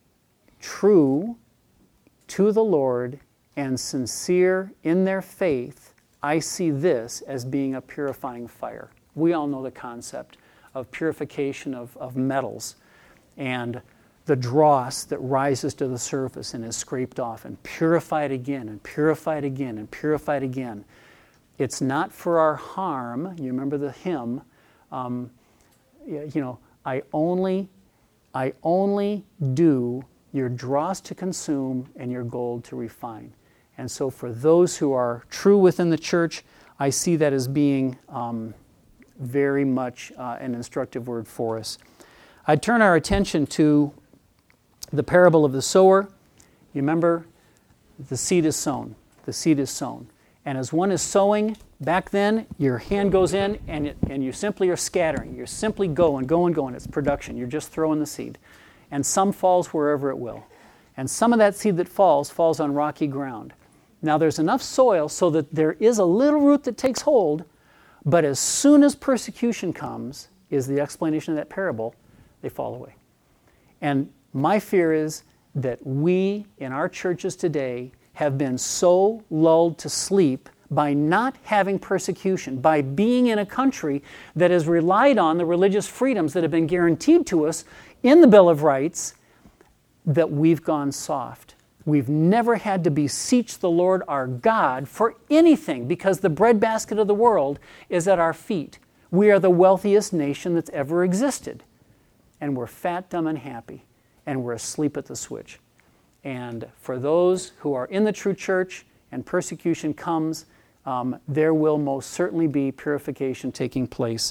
A: true to the Lord and sincere in their faith, I see this as being a purifying fire. We all know the concept of purification of, of metals and the dross that rises to the surface and is scraped off and purified again and purified again and purified again. It's not for our harm. You remember the hymn, um, you know, I only, I only do your dross to consume and your gold to refine. And so for those who are true within the church, I see that as being um, very much uh, an instructive word for us. I'd turn our attention to the parable of the sower. You remember, the seed is sown. The seed is sown. And as one is sowing, back then, your hand goes in and, it, and you simply are scattering. You're simply going, going, going. It's production. You're just throwing the seed. And some falls wherever it will. And some of that seed that falls, falls on rocky ground. Now there's enough soil so that there is a little root that takes hold, but as soon as persecution comes, is the explanation of that parable, they fall away. And my fear is that we in our churches today have been so lulled to sleep by not having persecution, by being in a country that has relied on the religious freedoms that have been guaranteed to us in the Bill of Rights, that we've gone soft. We've never had to beseech the Lord our God for anything, because the breadbasket of the world is at our feet. We are the wealthiest nation that's ever existed. And we're fat, dumb, and happy. And we're asleep at the switch. And for those who are in the true church and persecution comes, um, there will most certainly be purification taking place.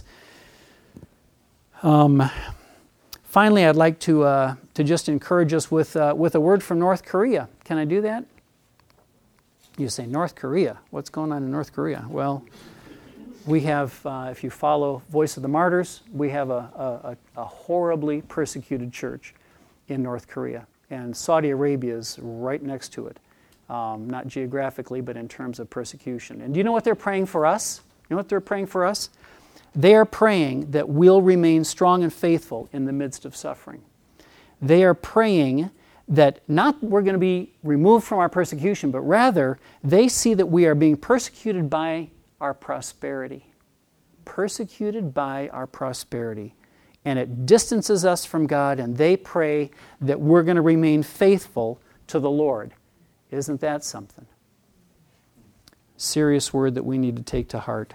A: Um, finally, I'd like to uh, to just encourage us with uh, with a word from North Korea. Can I do that? You say, North Korea? What's going on in North Korea? Well, we have, uh, if you follow Voice of the Martyrs, we have a, a, a horribly persecuted church in North Korea. And Saudi Arabia is right next to it. Um, not geographically, but in terms of persecution. And do you know what they're praying for us? You know what they're praying for us? They are praying that we'll remain strong and faithful in the midst of suffering. They are praying that not we're going to be removed from our persecution, but rather they see that we are being persecuted by our prosperity. Persecuted by our prosperity. And it distances us from God, and they pray that we're going to remain faithful to the Lord. Isn't that something? Serious word that we need to take to heart.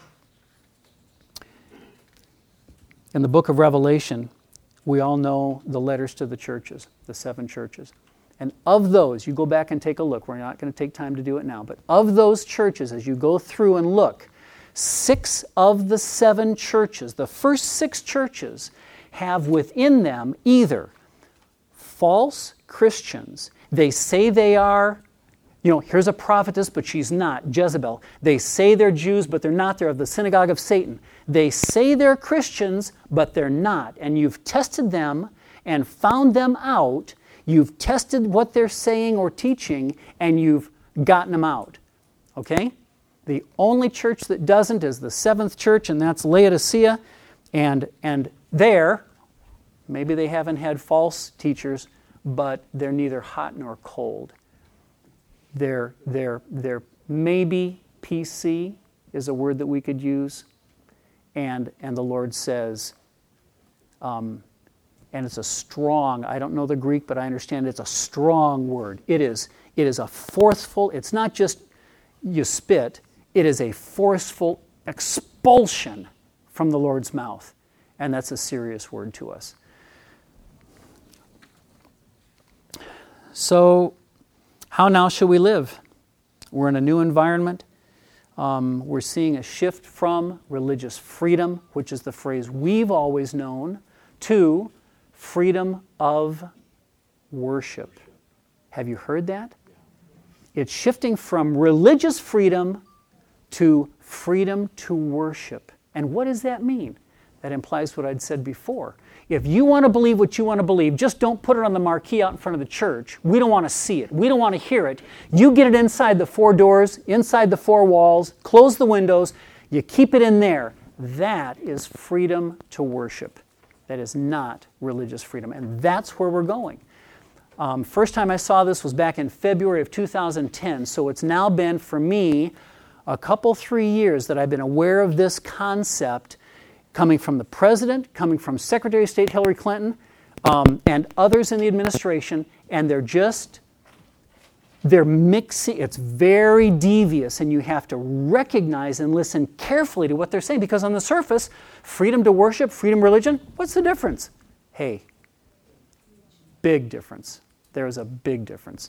A: In the book of Revelation, we all know the letters to the churches, the seven churches. And of those, you go back and take a look. We're not going to take time to do it now. But of those churches, as you go through and look, six of the seven churches, the first six churches, have within them either false Christians. They say they are, you know, here's a prophetess, but she's not, Jezebel. They say they're Jews, but they're not. They're of the synagogue of Satan. They say they're Christians, but they're not. And you've tested them and found them out. You've tested what they're saying or teaching, and you've gotten them out. Okay? The only church that doesn't is the seventh church, and that's Laodicea. And, and there, maybe they haven't had false teachers, but they're neither hot nor cold. They're, they're, they're maybe P C is a word that we could use. And, and the Lord says, um, and it's a strong, I don't know the Greek, but I understand it's a strong word. It is, it is a forceful, it's not just you spit, it is a forceful expulsion from the Lord's mouth. And that's a serious word to us. So, how now shall we live? We're in a new environment. Um, we're seeing a shift from religious freedom, which is the phrase we've always known, to freedom of worship. Have you heard that? It's shifting from religious freedom to freedom to worship. And what does that mean? That implies what I'd said before. If you want to believe what you want to believe, just don't put it on the marquee out in front of the church. We don't want to see it. We don't want to hear it. You get it inside the four doors, inside the four walls, close the windows, you keep it in there. That is freedom to worship. That is not religious freedom. And that's where we're going. Um, first time I saw this was back in February of two thousand ten. So it's now been, for me, a couple, three years that I've been aware of this concept coming from the President, coming from Secretary of State Hillary Clinton, um, and others in the administration, and they're just, they're mixing, it's very devious, and you have to recognize and listen carefully to what they're saying, because on the surface, freedom to worship, freedom religion, what's the difference? Hey, big difference. There is a big difference.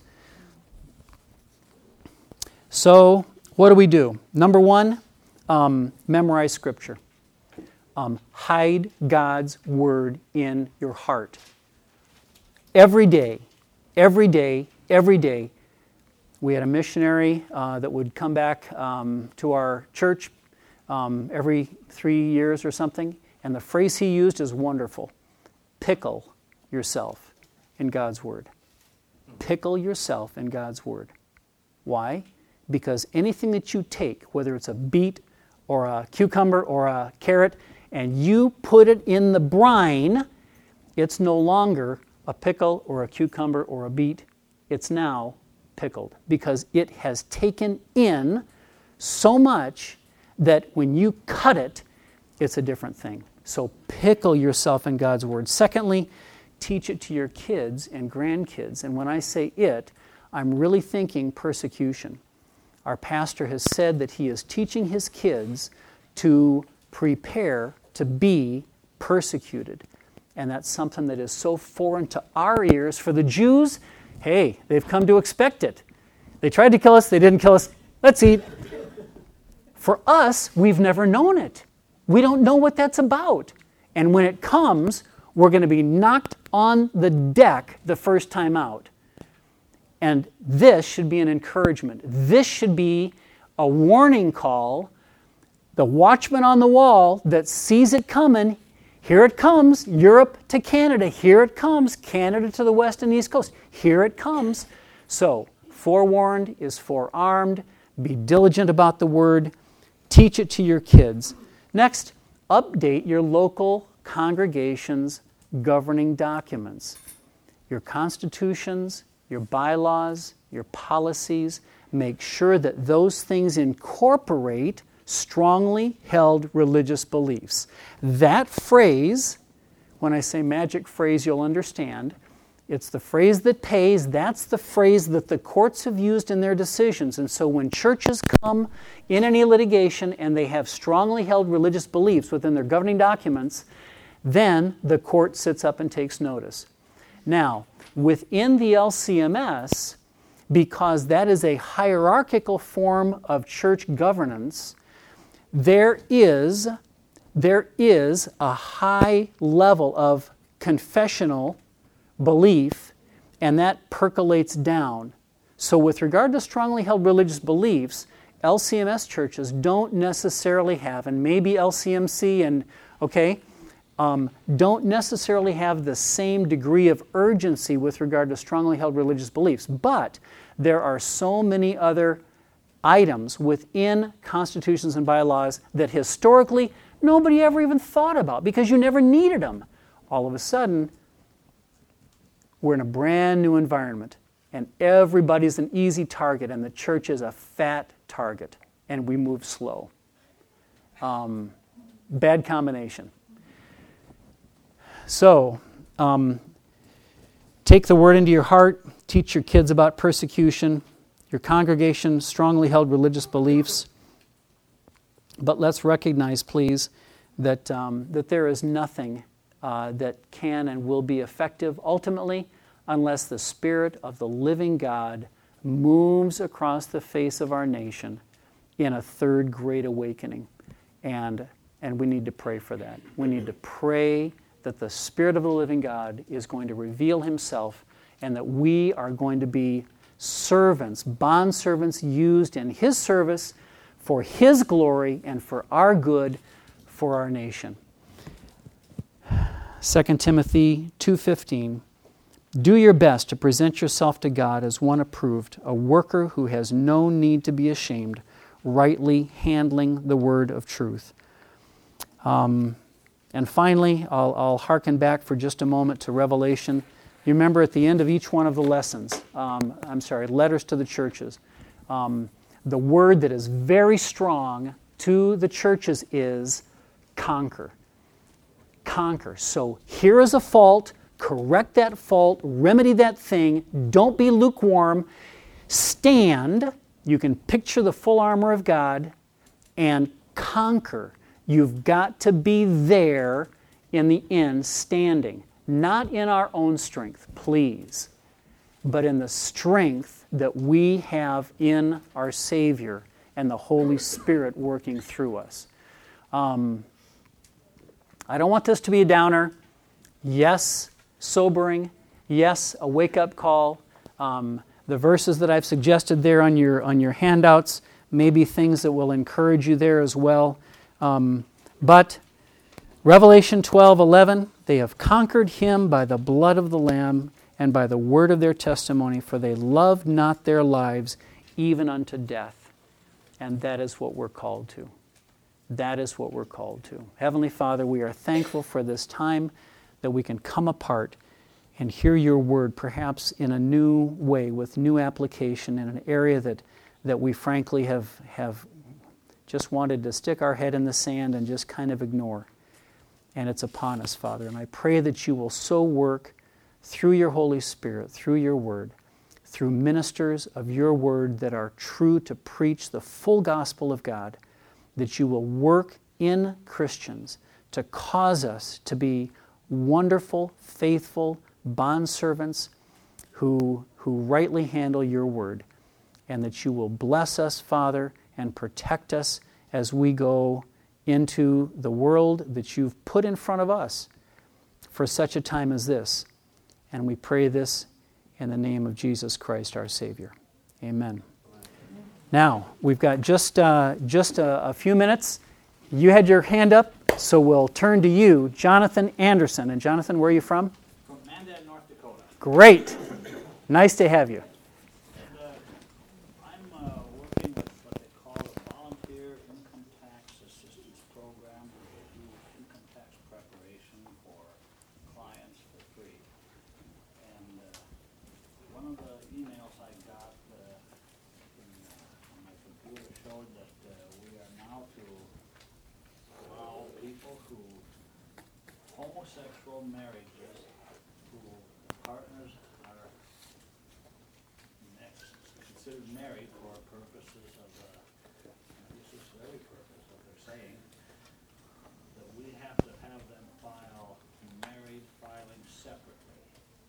A: So, what do we do? Number one, um, memorize Scripture. Um, hide God's Word in your heart. Every day, every day, every day, we had a missionary uh, that would come back um, to our church um, every three years or something, and the phrase he used is wonderful. Pickle yourself in God's Word. Pickle yourself in God's Word. Why? Because anything that you take, whether it's a beet or a cucumber or a carrot, and you put it in the brine, it's no longer a pickle or a cucumber or a beet. It's now pickled because it has taken in so much that when you cut it, it's a different thing. So pickle yourself in God's Word. Secondly, teach it to your kids and grandkids. And when I say it, I'm really thinking persecution. Our pastor has said that he is teaching his kids to prepare to be persecuted. And that's something that is so foreign to our ears. For the Jews, hey, they've come to expect it. They tried to kill us, they didn't kill us. Let's eat. For us, we've never known it. We don't know what that's about. And when it comes, we're going to be knocked on the deck the first time out. And this should be an encouragement. This should be a warning call. The watchman on the wall that sees it coming, here it comes, Europe to Canada, here it comes, Canada to the west and east coast, here it comes. So, forewarned is forearmed, be diligent about the Word, teach it to your kids. Next, update your local congregation's governing documents. Your constitutions, your bylaws, your policies, make sure that those things incorporate strongly held religious beliefs. That phrase, when I say magic phrase, you'll understand, it's the phrase that pays, that's the phrase that the courts have used in their decisions. And so when churches come in any litigation and they have strongly held religious beliefs within their governing documents, then the court sits up and takes notice. Now, within the L C M S, because that is a hierarchical form of church governance, There is, there is a high level of confessional belief, and that percolates down. So with regard to strongly held religious beliefs, L C M S churches don't necessarily have, and maybe L C M C and, okay, um, don't necessarily have the same degree of urgency with regard to strongly held religious beliefs. But there are so many other items within constitutions and bylaws that historically nobody ever even thought about because you never needed them. All of a sudden, we're in a brand new environment and everybody's an easy target and the church is a fat target and we move slow. Um, bad combination. So, um, take the word into your heart. Teach your kids about persecution. Your congregation strongly held religious beliefs. But let's recognize, please, that um, that there is nothing uh, that can and will be effective ultimately unless the Spirit of the living God moves across the face of our nation in a third great awakening. And, and we need to pray for that. We need to pray that the Spirit of the living God is going to reveal Himself and that we are going to be servants, bondservants used in His service for His glory and for our good for our nation. Second Timothy two fifteen, do your best to present yourself to God as one approved, a worker who has no need to be ashamed, rightly handling the word of truth. Um, and finally, I'll, I'll hearken back for just a moment to Revelation. You remember at the end of each one of the lessons, um, I'm sorry, letters to the churches, um, the word that is very strong to the churches is conquer. Conquer. So here is a fault, correct that fault, remedy that thing, don't be lukewarm, stand. You can picture the full armor of God and conquer. You've got to be there in the end, standing. Not in our own strength, please, but in the strength that we have in our Savior and the Holy Spirit working through us. Um, I don't want this to be a downer. Yes, sobering. Yes, a wake-up call. Um, the verses that I've suggested there on your on your handouts may be things that will encourage you there as well. Um, but Revelation twelve eleven, they have conquered Him by the blood of the Lamb and by the word of their testimony, for they loved not their lives even unto death. And that is what we're called to. That is what we're called to. Heavenly Father, we are thankful for this time that we can come apart and hear your word, perhaps in a new way, with new application in an area that, that we frankly have, have just wanted to stick our head in the sand and just kind of ignore. And it's upon us, Father. And I pray that you will so work through your Holy Spirit, through your word, through ministers of your word that are true to preach the full gospel of God, that you will work in Christians to cause us to be wonderful, faithful bondservants who, who rightly handle your word, and that you will bless us, Father, and protect us as we go into the world that you've put in front of us for such a time as this. And we pray this in the name of Jesus Christ, our Savior. Amen. Now, we've got just uh, just a, a few minutes. You had your hand up, so we'll turn to you, Jonathan Anderson. And Jonathan, where are you from?
B: From Mandan, North Dakota.
A: Great. Nice to have you.
B: And, uh, I'm uh, working with what they call a volunteer income tax assistance program. We do income tax preparation for clients for free. And uh, one of the emails I got uh, in, uh, on my computer showed that uh, we are now to allow people who, homosexual marriages, who partners are next, considered married for purposes of, uh, this is the very purpose of their saying, that we have to have them file married filing separately.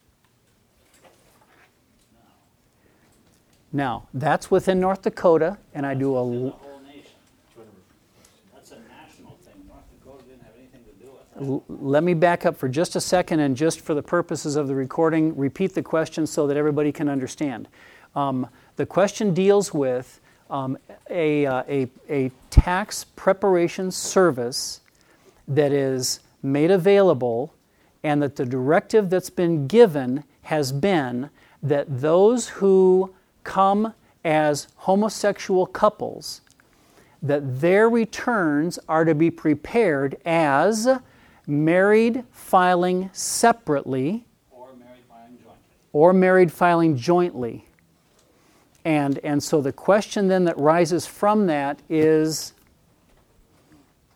B: Now,
A: Now, that's within North Dakota, and I do a...
B: in the whole nation. That's a national thing. North Dakota didn't have anything to do with that.
A: L- Let me back up for just a second, and just for the purposes of the recording, repeat the question so that everybody can understand. Um, the question deals with um, a, uh, a, a tax preparation service that is made available, and that the directive that's been given has been that those who come as homosexual couples, that their returns are to be prepared as married filing separately
B: Or married filing jointly.
A: or married filing jointly. And, and so the question then that rises from that is,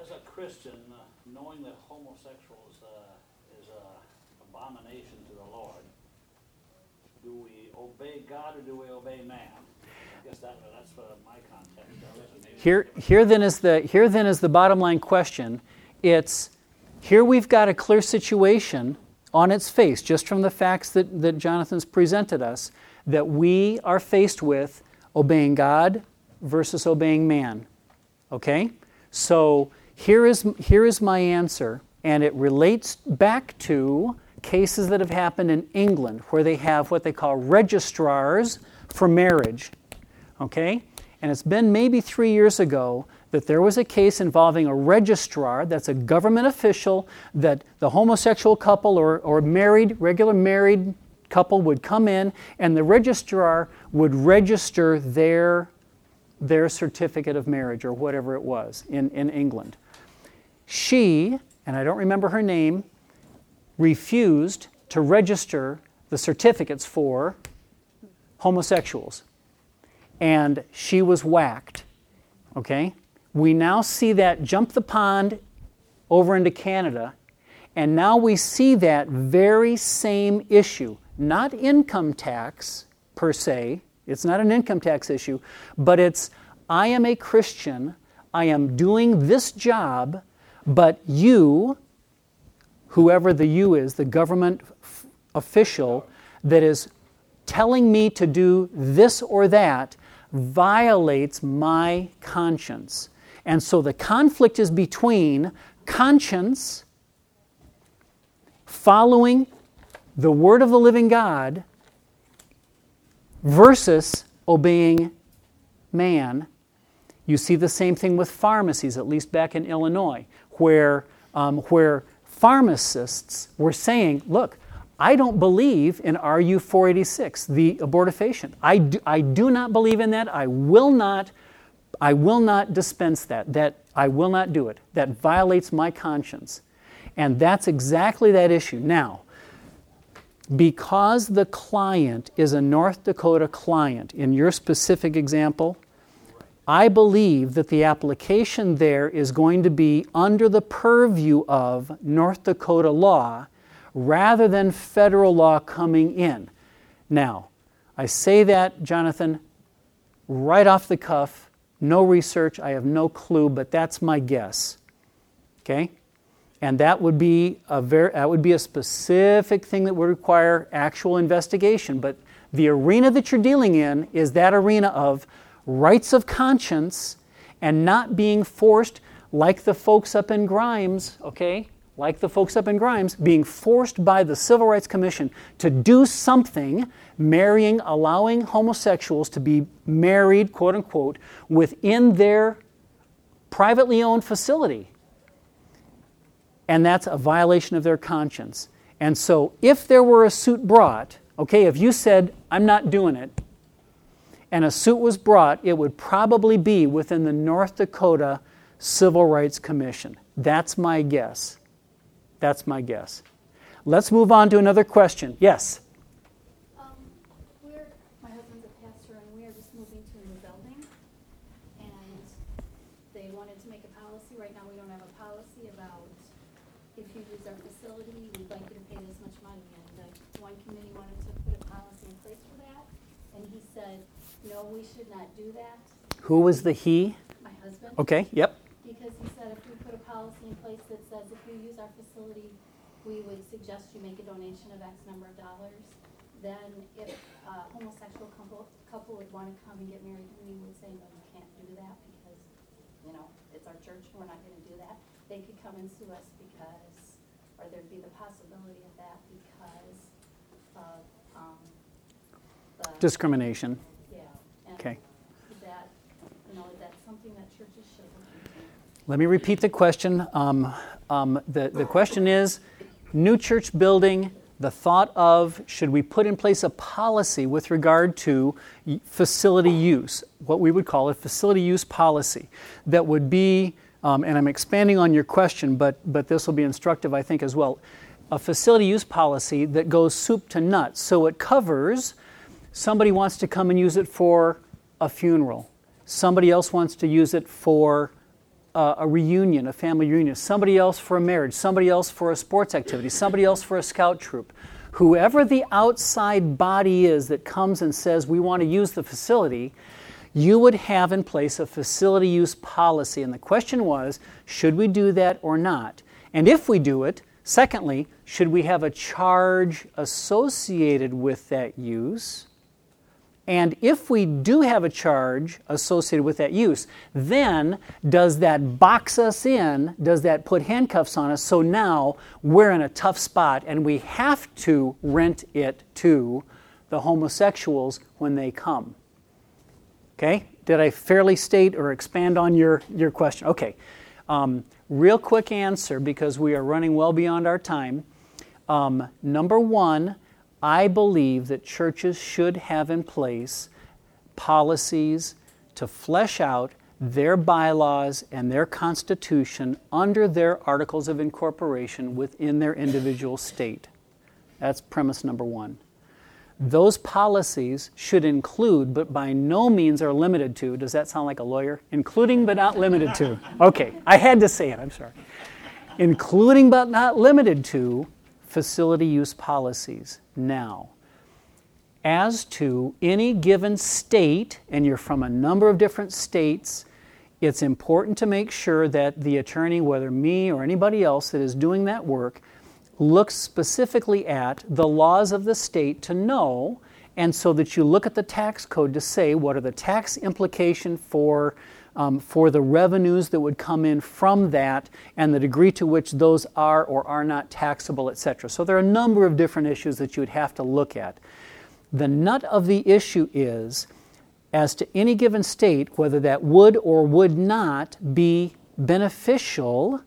B: as a Christian, uh, knowing that homosexual is uh, is a abomination to the Lord, do we obey God or do we obey man? I guess that, that's what my context is.
A: Here, here then is the here then is the bottom line question. It's here we've got a clear situation on its face, just from the facts that, that Jonathan's presented us, that we are faced with obeying God versus obeying man. Okay? So here is here is my answer, and it relates back to cases that have happened in England, where they have what they call registrars for marriage. Okay? And it's been maybe three years ago that there was a case involving a registrar, that's a government official, that the homosexual couple or, or married, regular married couple would come in, and the registrar would register their, their certificate of marriage or whatever it was in, in England. She, and I don't remember her name, refused to register the certificates for homosexuals. And she was whacked, okay? We now see that jump the pond over into Canada, and now we see that very same issue, not income tax per se, it's not an income tax issue, but it's, I am a Christian, I am doing this job, but you, whoever the you is, the government f- official that is telling me to do this or that, violates my conscience. And so the conflict is between conscience, following the word of the living God, versus obeying man. You see the same thing with pharmacies, at least back in Illinois, where, um, where pharmacists were saying, look, I don't believe in R U four eighty-six, the abortifacient. I do, I do not believe in that. I will not, I will not dispense that. That I will not do it. That violates my conscience. And that's exactly that issue. Now, because the client is a North Dakota client, in your specific example, I believe that the application there is going to be under the purview of North Dakota law, rather than federal law coming in. Now, I say that, Jonathan, right off the cuff, no research, I have no clue, but that's my guess. Okay? And that would be a very that would be a specific thing that would require actual investigation. But the arena that you're dealing in is that arena of rights of conscience and not being forced, like the folks up in Grimes, okay? like the folks up in Grimes, being forced by the Civil Rights Commission to do something, marrying, allowing homosexuals to be married, quote unquote, within their privately owned facility. And that's a violation of their conscience. And so if there were a suit brought, okay, if you said, I'm not doing it, and a suit was brought, it would probably be within the North Dakota Civil Rights Commission. That's my guess. That's my guess. Let's move on to another question. Yes?
C: Um, we're, my husband's a pastor, and we are just moving to a new building. And they wanted to make a policy. Right now we don't have a policy about if you use our facility, we'd like you to pay this much money. And the one committee wanted to put a policy in place for that. And he said, no, we should not do that.
A: Who was the he?
C: My husband.
A: Okay, yep.
C: Because he said if we put a policy in place that says if you use our facility, we would suggest you make a donation of X number of dollars. Then if a homosexual couple, couple would want to come and get married, we would say, no, you can't do that because, you know, it's our church and we're not going to do that. They could come and sue us because, or there'd be the possibility of that because of um, the...
A: Discrimination.
C: Yeah. And
A: Okay.
C: that, you know, that's something that churches should look into.
A: Let me repeat the question. Um, um, the, the question is, new church building, the thought of, should we put in place a policy with regard to facility use, what we would call a facility use policy, that would be, um, and I'm expanding on your question, but, but this will be instructive, I think, as well, a facility use policy that goes soup to nuts. So it covers, somebody wants to come and use it for a funeral. Somebody else wants to use it for a, a reunion, a family reunion, somebody else for a marriage, somebody else for a sports activity, somebody else for a scout troop. Whoever the outside body is that comes and says we want to use the facility, you would have in place a facility use policy. And the question was, should we do that or not? And if we do it, secondly, should we have a charge associated with that use? And if we do have a charge associated with that use, then does that box us in? Does that put handcuffs on us? So now we're in a tough spot and we have to rent it to the homosexuals when they come. Okay? Did I fairly state or expand on your, your question? Okay. Um, real quick answer, because we are running well beyond our time. Um, number one, I believe that churches should have in place policies to flesh out their bylaws and their constitution under their articles of incorporation within their individual state. That's premise number one. Those policies should include, but by no means are limited to, does that sound like a lawyer? Including but not limited to. Okay, I had to say it, I'm sorry. Including but not limited to facility use policies. Now, as to any given state, and you're from a number of different states, it's important to make sure that the attorney, whether me or anybody else that is doing that work, looks specifically at the laws of the state to know, and so that you look at the tax code to say what are the tax implications for Um, for the revenues that would come in from that and the degree to which those are or are not taxable, et cetera. So there are a number of different issues that you would have to look at. The nut of the issue is, as to any given state, whether that would or would not be beneficial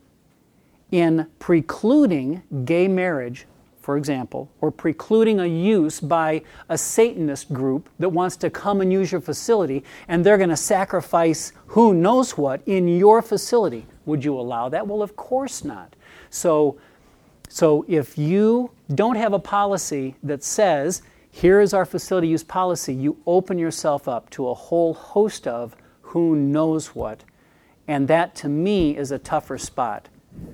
A: in precluding gay marriage, for example, or precluding a use by a Satanist group that wants to come and use your facility, and they're going to sacrifice who knows what in your facility. Would you allow that? Well, of course not. So, so if you don't have a policy that says, here is our facility use policy, you open yourself up to a whole host of who knows what, and that to me is a tougher spot.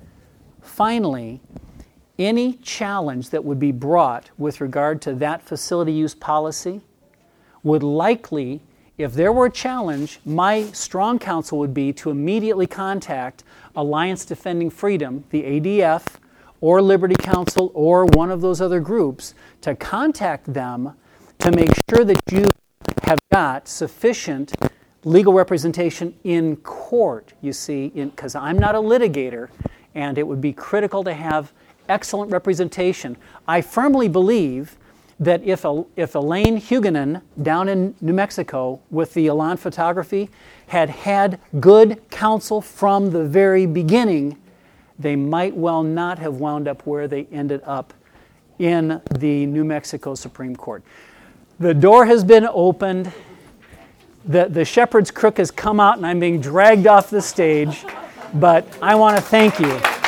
A: Finally, any challenge that would be brought with regard to that facility use policy would likely, if there were a challenge, my strong counsel would be to immediately contact Alliance Defending Freedom, the A D F, or Liberty Counsel, or one of those other groups, to contact them to make sure that you have got sufficient legal representation in court, you see, because I'm not a litigator, and it would be critical to have excellent representation. I firmly believe that if a, if Elaine Huguenin down in New Mexico with the Elan Photography had had good counsel from the very beginning, they might well not have wound up where they ended up in the New Mexico Supreme Court. The door has been opened. The, the shepherd's crook has come out and I'm being dragged off the stage, but I want to thank you.